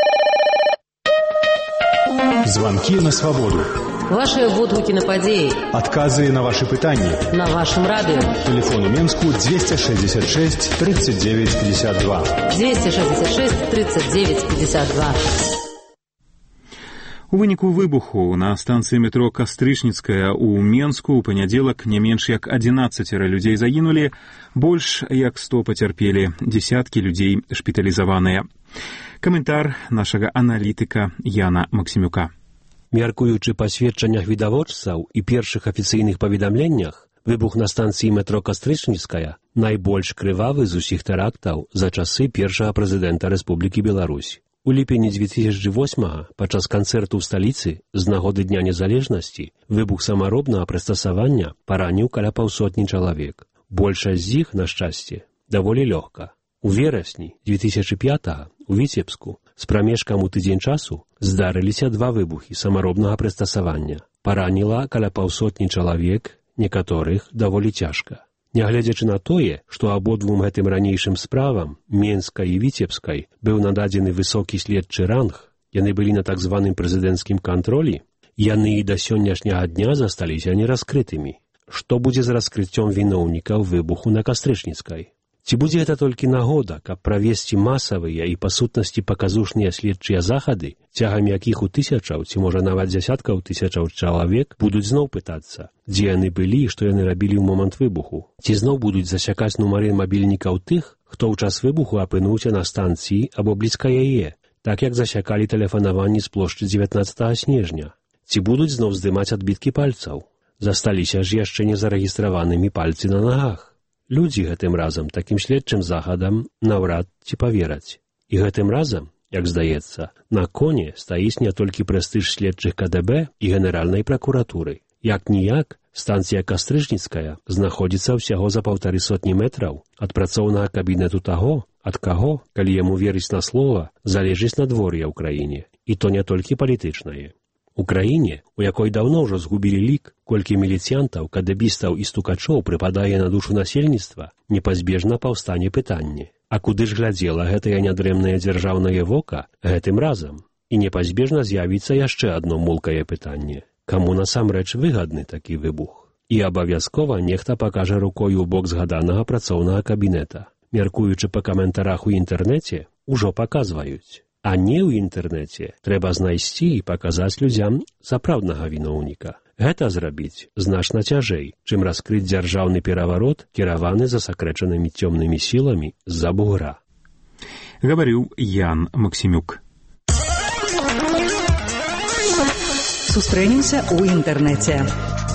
Звонки на свободу. Ваши водгуки на падеи. Отказы на ваши пытания. На вашем радио. Телефон у Менску 266 39 52. 266 39 52. У выніку выбуху на станцыі метро Кастрычніцкая ў Менску ў панядзелак не менш як 11 людзей загінулі, больш як 100 пацярпелі, дзесяткі людзей шпіталізаваныя. Каментар нашага аналітыка Яна Максімюка. Мяркуючы па сведчаннях відавочцаў і першых афіцыйных паведамленнях, выбух на станцыі метро Кастрычніцкая найбольш крывавы з усіх тэрактаў за часы першага прэзідэнта Рэспублікі Беларусь. У ліпені 2008-га, падчас канцэрту ў сталіцы з нагоды Дня незалежнасці, выбух самаробнага прыстасавання параніў каля 500 чалавек. Большасць з іх, на шчасце, даволі лёгка. У верасні 2005-га у Віцебску з прамежкам у тыдзень часу здарыліся 2 выбухі самаробнага прыстасавання. Параніла каля 500 чалавек, некаторых даволі цяжка. Нягледзячы на тое, што абодвум гэтым ранейшым справам, Менскай і Віцебскай, быў нададзены высокі следчы ранг, яны былі на так званым прэзідэнцкім кантролі, яны і да сённяшняга дня засталіся нераскрытымі. Што будзе з раскрыццём віноўнікаў выбуху на Кастрычніцкай? Ці будзе гэта толькі нагода, каб правесці масавыя і па сутнасці паказушныя следчыя захады, цягам якіх у тысячаў, ці можа нават дзясяткаў тысячаў чалавек будуць зноў пытацца, дзе яны былі і што яны рабілі ў момант выбуху? Ці зноў будуць засякаць нумары мабільнікаў тых, хто ў час выбуху апынуўся на станцыі або блізка яе, так як засякалі тэлефанаванні з плошчы 19 снежня? Ці будуць зноў здымаць адбіткі пальцаў? Засталіся ж яшчэ незарэгістраванымі пальцы на нагах. Людзі гэтым разам такім следчым захадам наўрад ці павераць. І гэтым разам, як здаецца, на коне стаіць не толькі прэстыж следчых КДБ і генеральнай пракуратуры. Як-ніяк, станцыя Кастрычніцкая знаходзіцца ўсяго за 150 метраў ад працоўнага кабінету таго, ад каго, калі яму верыць на слова, залежыць надвор'е ў краіне. І то не толькі палітычнае. У краіне, у якой даўно ўжо згубілі лік, колькі міліцыянтаў, кадэбістаў і стукачоў прыпадае на душу насельніцтва, непазбежна паўстане пытанне. А куды ж глядзела гэтае нядрэмнае дзяржаўнае вока гэтым разам? І непазбежна з'явіцца яшчэ адно мулкае пытанне. Каму насамрэч выгадны такі выбух? І абавязкова нехта пакажа рукой у бок згаданага працоўнага кабінета. Мяркуючы па каментарах у інтэрнэце, ужо паказваюць. А не ў інтэрнэце трэба знайсці і паказаць людзям сапраўднага віноўніка. Гэта зрабіць значна цяжэй, чым раскрыць дзяржаўны пераварот, кіраваны засакрэчанымі цёмнымі сіламі з-за бугра. Гаварыў Ян Максімюк. Сустрэнемся ў інтэрнэце.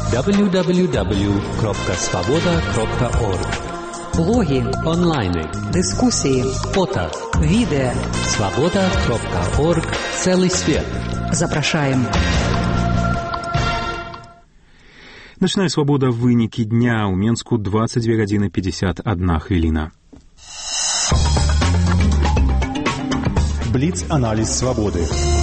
www.svoboda.org. Блогі, онлайны, дыскусіі, фото, відэа. Svoboda.org. Цэлы свет. Запрашаем. Начная свабода. Вынікі дня. У Менску 22 гадзіны 51 хвіліна. Бліц-аналіз свабоды.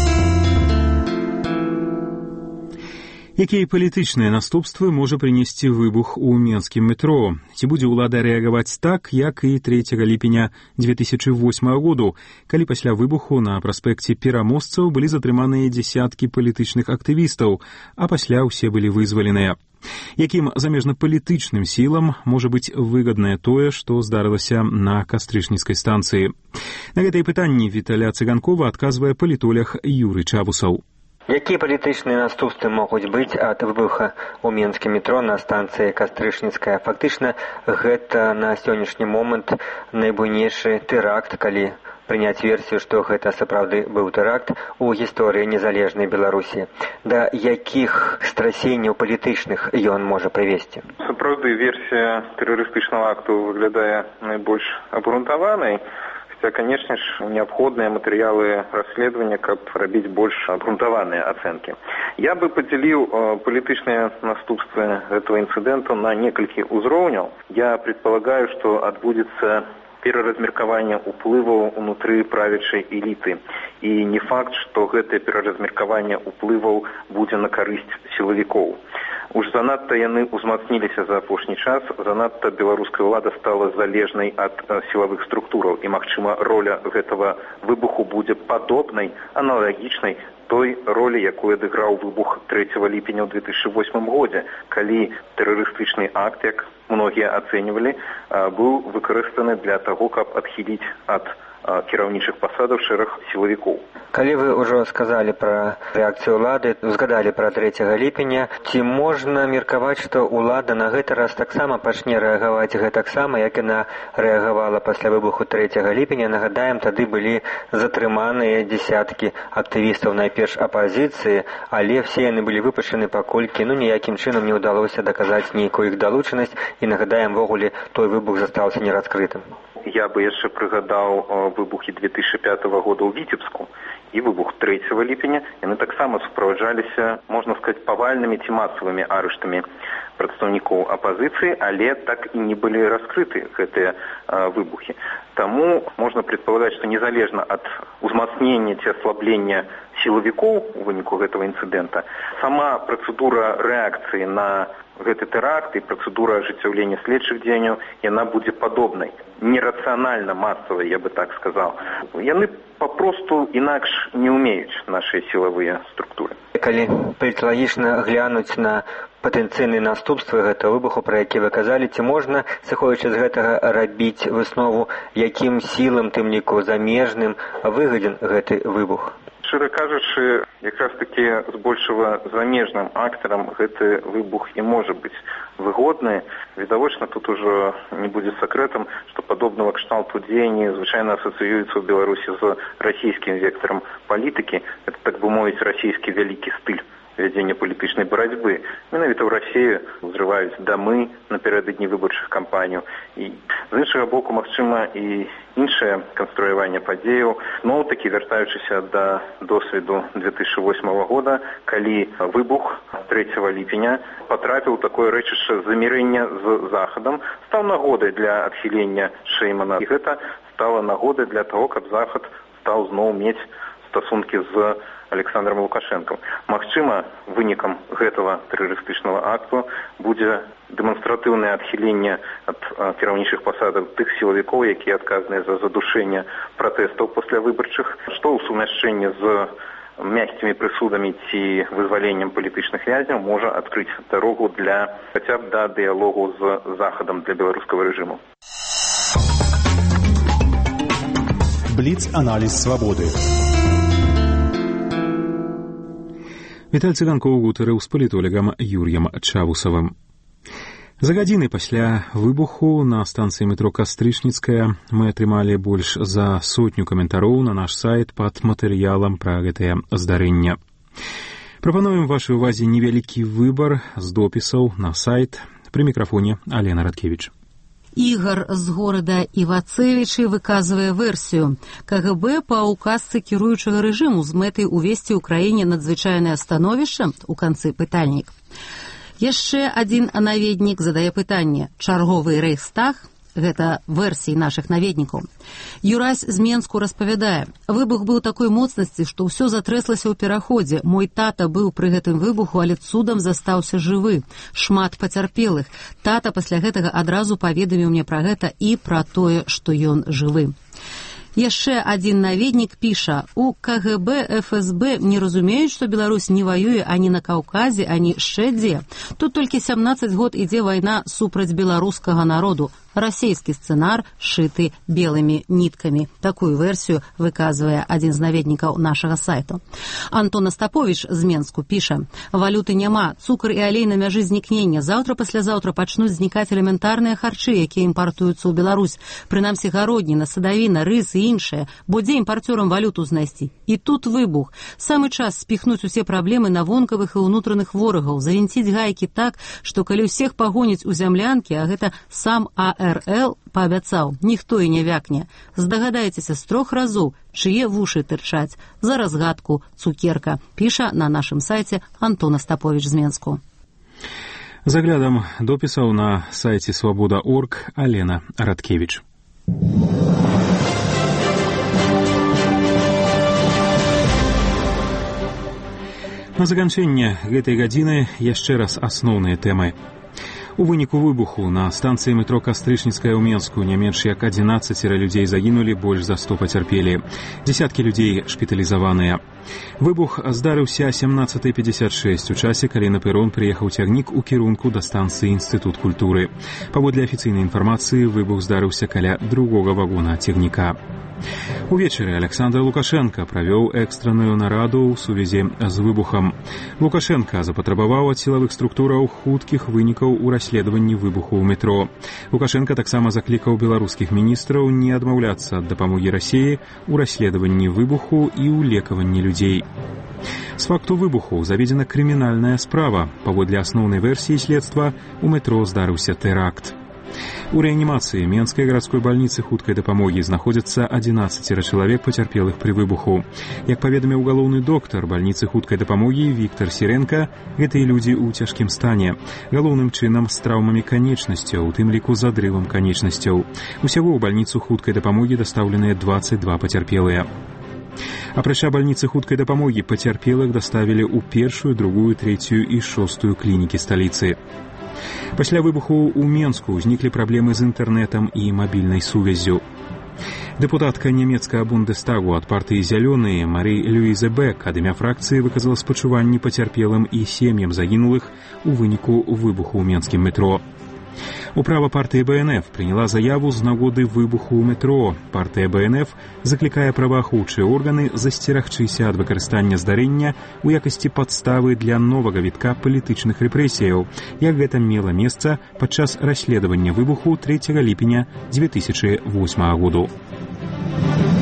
Якія палітычныя наступствы можа прынесці выбух у менскім метро? Ці будзе ўлада рэагаваць так, як і 3 ліпеня 2008 году, калі пасля выбуху на праспекце Пераможцаў былі затрыманыя дзесяткі палітычных актывістаў, а пасля ўсе былі вызваленыя? Якім замежнапалітычным сілам можа быць выгаднае тое, што здарылася на Кастрычніцкай станцыі? На гэтыя пытанні Віталя Цыганкова адказвае палітолог Юрый Чабусаў. Якія палітычныя наступствы могуць быць ад выбуха ў менскім метро на станцыі Кастрычніцкая? Фактычна, гэта на сённяшні момант найбуйнейшы тэракт, калі прыняць версію, што гэта сапраўды быў тэракт у гісторыі незалежнай Беларусі. Да якіх страсенняў палітычных ён можа прывесці? Сапраўды, версія тэрарыстычнага акту выглядае найбольш абгрунтаванай. Хотя, конечно же, необходные материалы расследования, как рабіць больш обґрунтаваныя ацэнкі. Я бы поделил палітычныя наступствы этого инцидента на некалькі узроўняў. Я предполагаю, что отбудется пераразмеркаванне уплываў унутры правячай эліты. І не факт, што гэтае пераразмеркаванне уплываў будзе на карысць сілавікоў. Уж занадта яны ўзмацніліся за апошні час, занадта беларуская ўлада стала залежнай ад сілавых структураў, і, магчыма, роля гэтага выбуху будзе падобнай, аналагічнай той ролі, якую адыграў выбух 3 ліпеня ў 2008 годзе, калі тэрарыстычны акт, як многія ацэньвалі, быў выкарыстаны для таго, каб адхіліць ад кіраўнічых пасадаў шэраг сілавікоў. Калі вы ўжо сказалі пра рэакцыю ўлады, згадалі пра 3 ліпеня, ці можна меркаваць, што ўлада на гэты раз таксама пачне рэагаваць гэтаксама, як яна рэагавала пасля выбуху 3 ліпеня? Нагадаем, тады былі затрыманыя дзесяткі актывістаў найперш апазіцыі, але все яны былі выпушчаны, паколькі ніякім чынам не ўдалося даказаць нейкую іх далучанасць, і нагадаем, ввогуле той выбух застаўся нераскрытым. Я бы яшчэ прыгадаў выбухі 2005 года ў Віцебску і выбух 3 ліпеня. Яны таксама суправаджаліся, можна сказаць, павальнымі ці масавымі арыштамі прадстаўнікоў апазіцыі, але так і не былі раскрыты гэтыя выбухі. Таму можна предполагаць, што незалежна ад узмацнення ці аслаблення сілавікоў у выніку гэтага інцыдэнта, сама працэдура рэакцыі на гэты тэракт і працэдура ажыццяўлення следчых дзеянняў, яна будзе падобнай. Нерацыянальна масавай, я бы так сказаў. Яны папросту інакш не ўмеюць нашыя сілавыя структуры. Калі паліталагічна глянуць на патэнцыйныя наступствы гэтага выбуху, пра які вы казалі, ці можна, сыходзячы з гэтага, рабіць выснову, якім сілам, тым ліку замежным, выгадзен гэты выбух? Шчыра кажучы, якраз такі збольшага замежным актарам гэты выбух і можа быць выгодны. Відавочна, тут ужо не будзе сакрэтам, што падобнага кшталту дзеянні звычайна асацыююцца ў Беларусі з расійскім вектарам палітыкі. Это, так бы мовіць, расійскі вялікі стыль вядзення палітычнай барацьбы. Менавіта ў Расіі ўзрываюць дамы напярэдадні выбарчых кампаній. І з іншага боку, магчыма, і іншае канструяванне падзеяў, зноў-такі вяртаючыся да досведу 2008 года, калі выбух 3 ліпеня патрапіў у такое рэчышча замірэння з Захадам, стаў нагодай для адхілення Шэймана. І гэта стала нагодай для таго, каб Захад стаў зноў мець стасункі з Александром Лукашенком. Магчыма, вынікам гэтага тэрарыстычнага акту будзе дэманстратыўнае адхіленне ад кіраўнічых пасадаў тых сілавікоў, якія адказныя за задушэнне пратэстаў паслявыбарчых, што ў сумяшчэнні з мяккімі прысудамі ці вызваленнем палітычных вязняў можа адкрыць дарогу для хаця б да дыялогу з Захадам для беларускага рэжыму. Бліц-аналіз свабоды. Віталь Цыганкоў гутарыў з палітолагам Юр'ем Чавусавым. За гадзіны пасля выбуху на станцыі метро Кастрычніцкая мы атрымалі больш за 100 каментароў на наш сайт пад матэрыялам пра гэтае здарэнне. Прапануем вашай увазе невялікі выбар з допісаў на сайт. Пры мікрафоне Алена Радкевіч. Ігар з горада Івацевічы выказвае версію. КГБ па указцы кіруючага рэжыму з мэтай увесці ў краіне надзвычайнае становішча, у канцы пытальнік. Яшчэ адзін наведнік задае пытанне. Чарговы рэйхстаг? Гэта версіі нашых наведнікаў. Юрась з Менску распавядае. Выбух быў такой моцнасці, што ўсё затрэслася ў пераходзе. Мой тата быў пры гэтым выбуху, але цудам застаўся жывы. Шмат пацярпелых. Тата пасля гэтага адразу паведаміў мне пра гэта і пра тое, што ён жывы. Яшчэ адзін наведнік піша, у КГБ, ФСБ не разумеюць, што Беларусь не ваюе ані на Каўказе, ані яшчэ дзе. Тут толькі 17 год ідзе вайна супраць беларускага народу. Расійскі сцэнар шыты белымі ніткамі. Такую версію выказвае адзін з наведнікаў нашага сайту. Антон Остапович з Менску піша, валюты няма, цукар і алей на мяжы знікнення. Заўтра-паслязаўтра пачнуць знікаць элементарныя харчы, якія імпартуюцца ў Беларусь. Прынамсі гародніна, садавіна, рыс і іншае. Бо дзе імпарцёрам валюту знайсці? І тут выбух. Самы час спіхнуць усе праблемы на вонкавых і ўнутраных ворагаў, завінціць гайкі так, што калі ўсіх пагоніць у зямлянкі, а гэта сам АРЛ паабяцаў, ніхто і не вякне. Здагадайцеся з 3 разоў, чые вушы тырчаць. За разгадку цукерка, піша на нашым сайце Антон Остапович з Менску. За аглядам допісаў на сайце свабода.орг Алена Радкевіч. На заканчэнне гэтай гадзіны яшчэ раз асноўныя тэмы. У выніку выбуху на станцыі метро Кастрычніцкая ў Менску не менш як 11 людзей загінулі, больш за 100 пацярпелі. Дзесяткі людзей шпіталізаваныя. Выбух здарыўся 17:56 у часе, калі на перон прыехаў цягнік у кірунку да станцыі Інстытут культуры. Паводле афіцыйнай інфармацыі, выбух здарыўся каля другога вагона цягніка. Увечары Александр Лукашенко правёў экстранную нараду ў сувязі з выбухам. Лукашенко запатрабаваў ад сілавых структураў хуткіх вынікаў у расследаванні выбуху ў метро. Лукашенко таксама заклікаў беларускіх міністраў не адмаўляцца ад дапамогі Расіі ў расследаванні выбуху і ў лекаванні людзей. З факту выбуху заведзена крымінальная справа. Паводле асноўнай версіі следства, у метро здарыўся тэракт. У рэанімацыі Менскай гарадской бальніцы хуткай дапамогі знаходзяцца 11 чалавек пацярпелых пры выбуху. Як паведаміў галоўны доктар бальніцы хуткай дапамогі Віктор Сіренка, гэтыя людзі ў цяжкім стане. Галоўным чынам з траўмамі канечнасцяў, у тым ліку з адрывам канечнасцяў. Усяго ў бальніцу хуткай дапамогі дастаўленыя 22 пацярпелыя. Апрача бальніцы хуткай дапамогі пацярпелых даставілі ў першую, другую, трэцюю і шостую клінікі сталіцы. Пасля выбуху ў Менску ўзніклі праблемы з інтэрнэтам і мабільнай сувяззю. Дэпутатка нямецкага Бундестагу ад партыі «Зялёныя» Марі Люізе Бек ад імя фракцыі выказала спачуванні пацярпелым і сем'ям загінулых у выніку выбуху ў менскім метро. Управа партыі БНФ прыняла заяву з нагоды выбуху ў метро. Партыя БНФ заклікае праваахоўчыя органы засцерагчыся ад выкарыстання здарэння ў якасці падставы для новага вітка палітычных рэпрэсіяў, як гэта мела месца падчас расследавання выбуху 3 ліпеня 2008 году.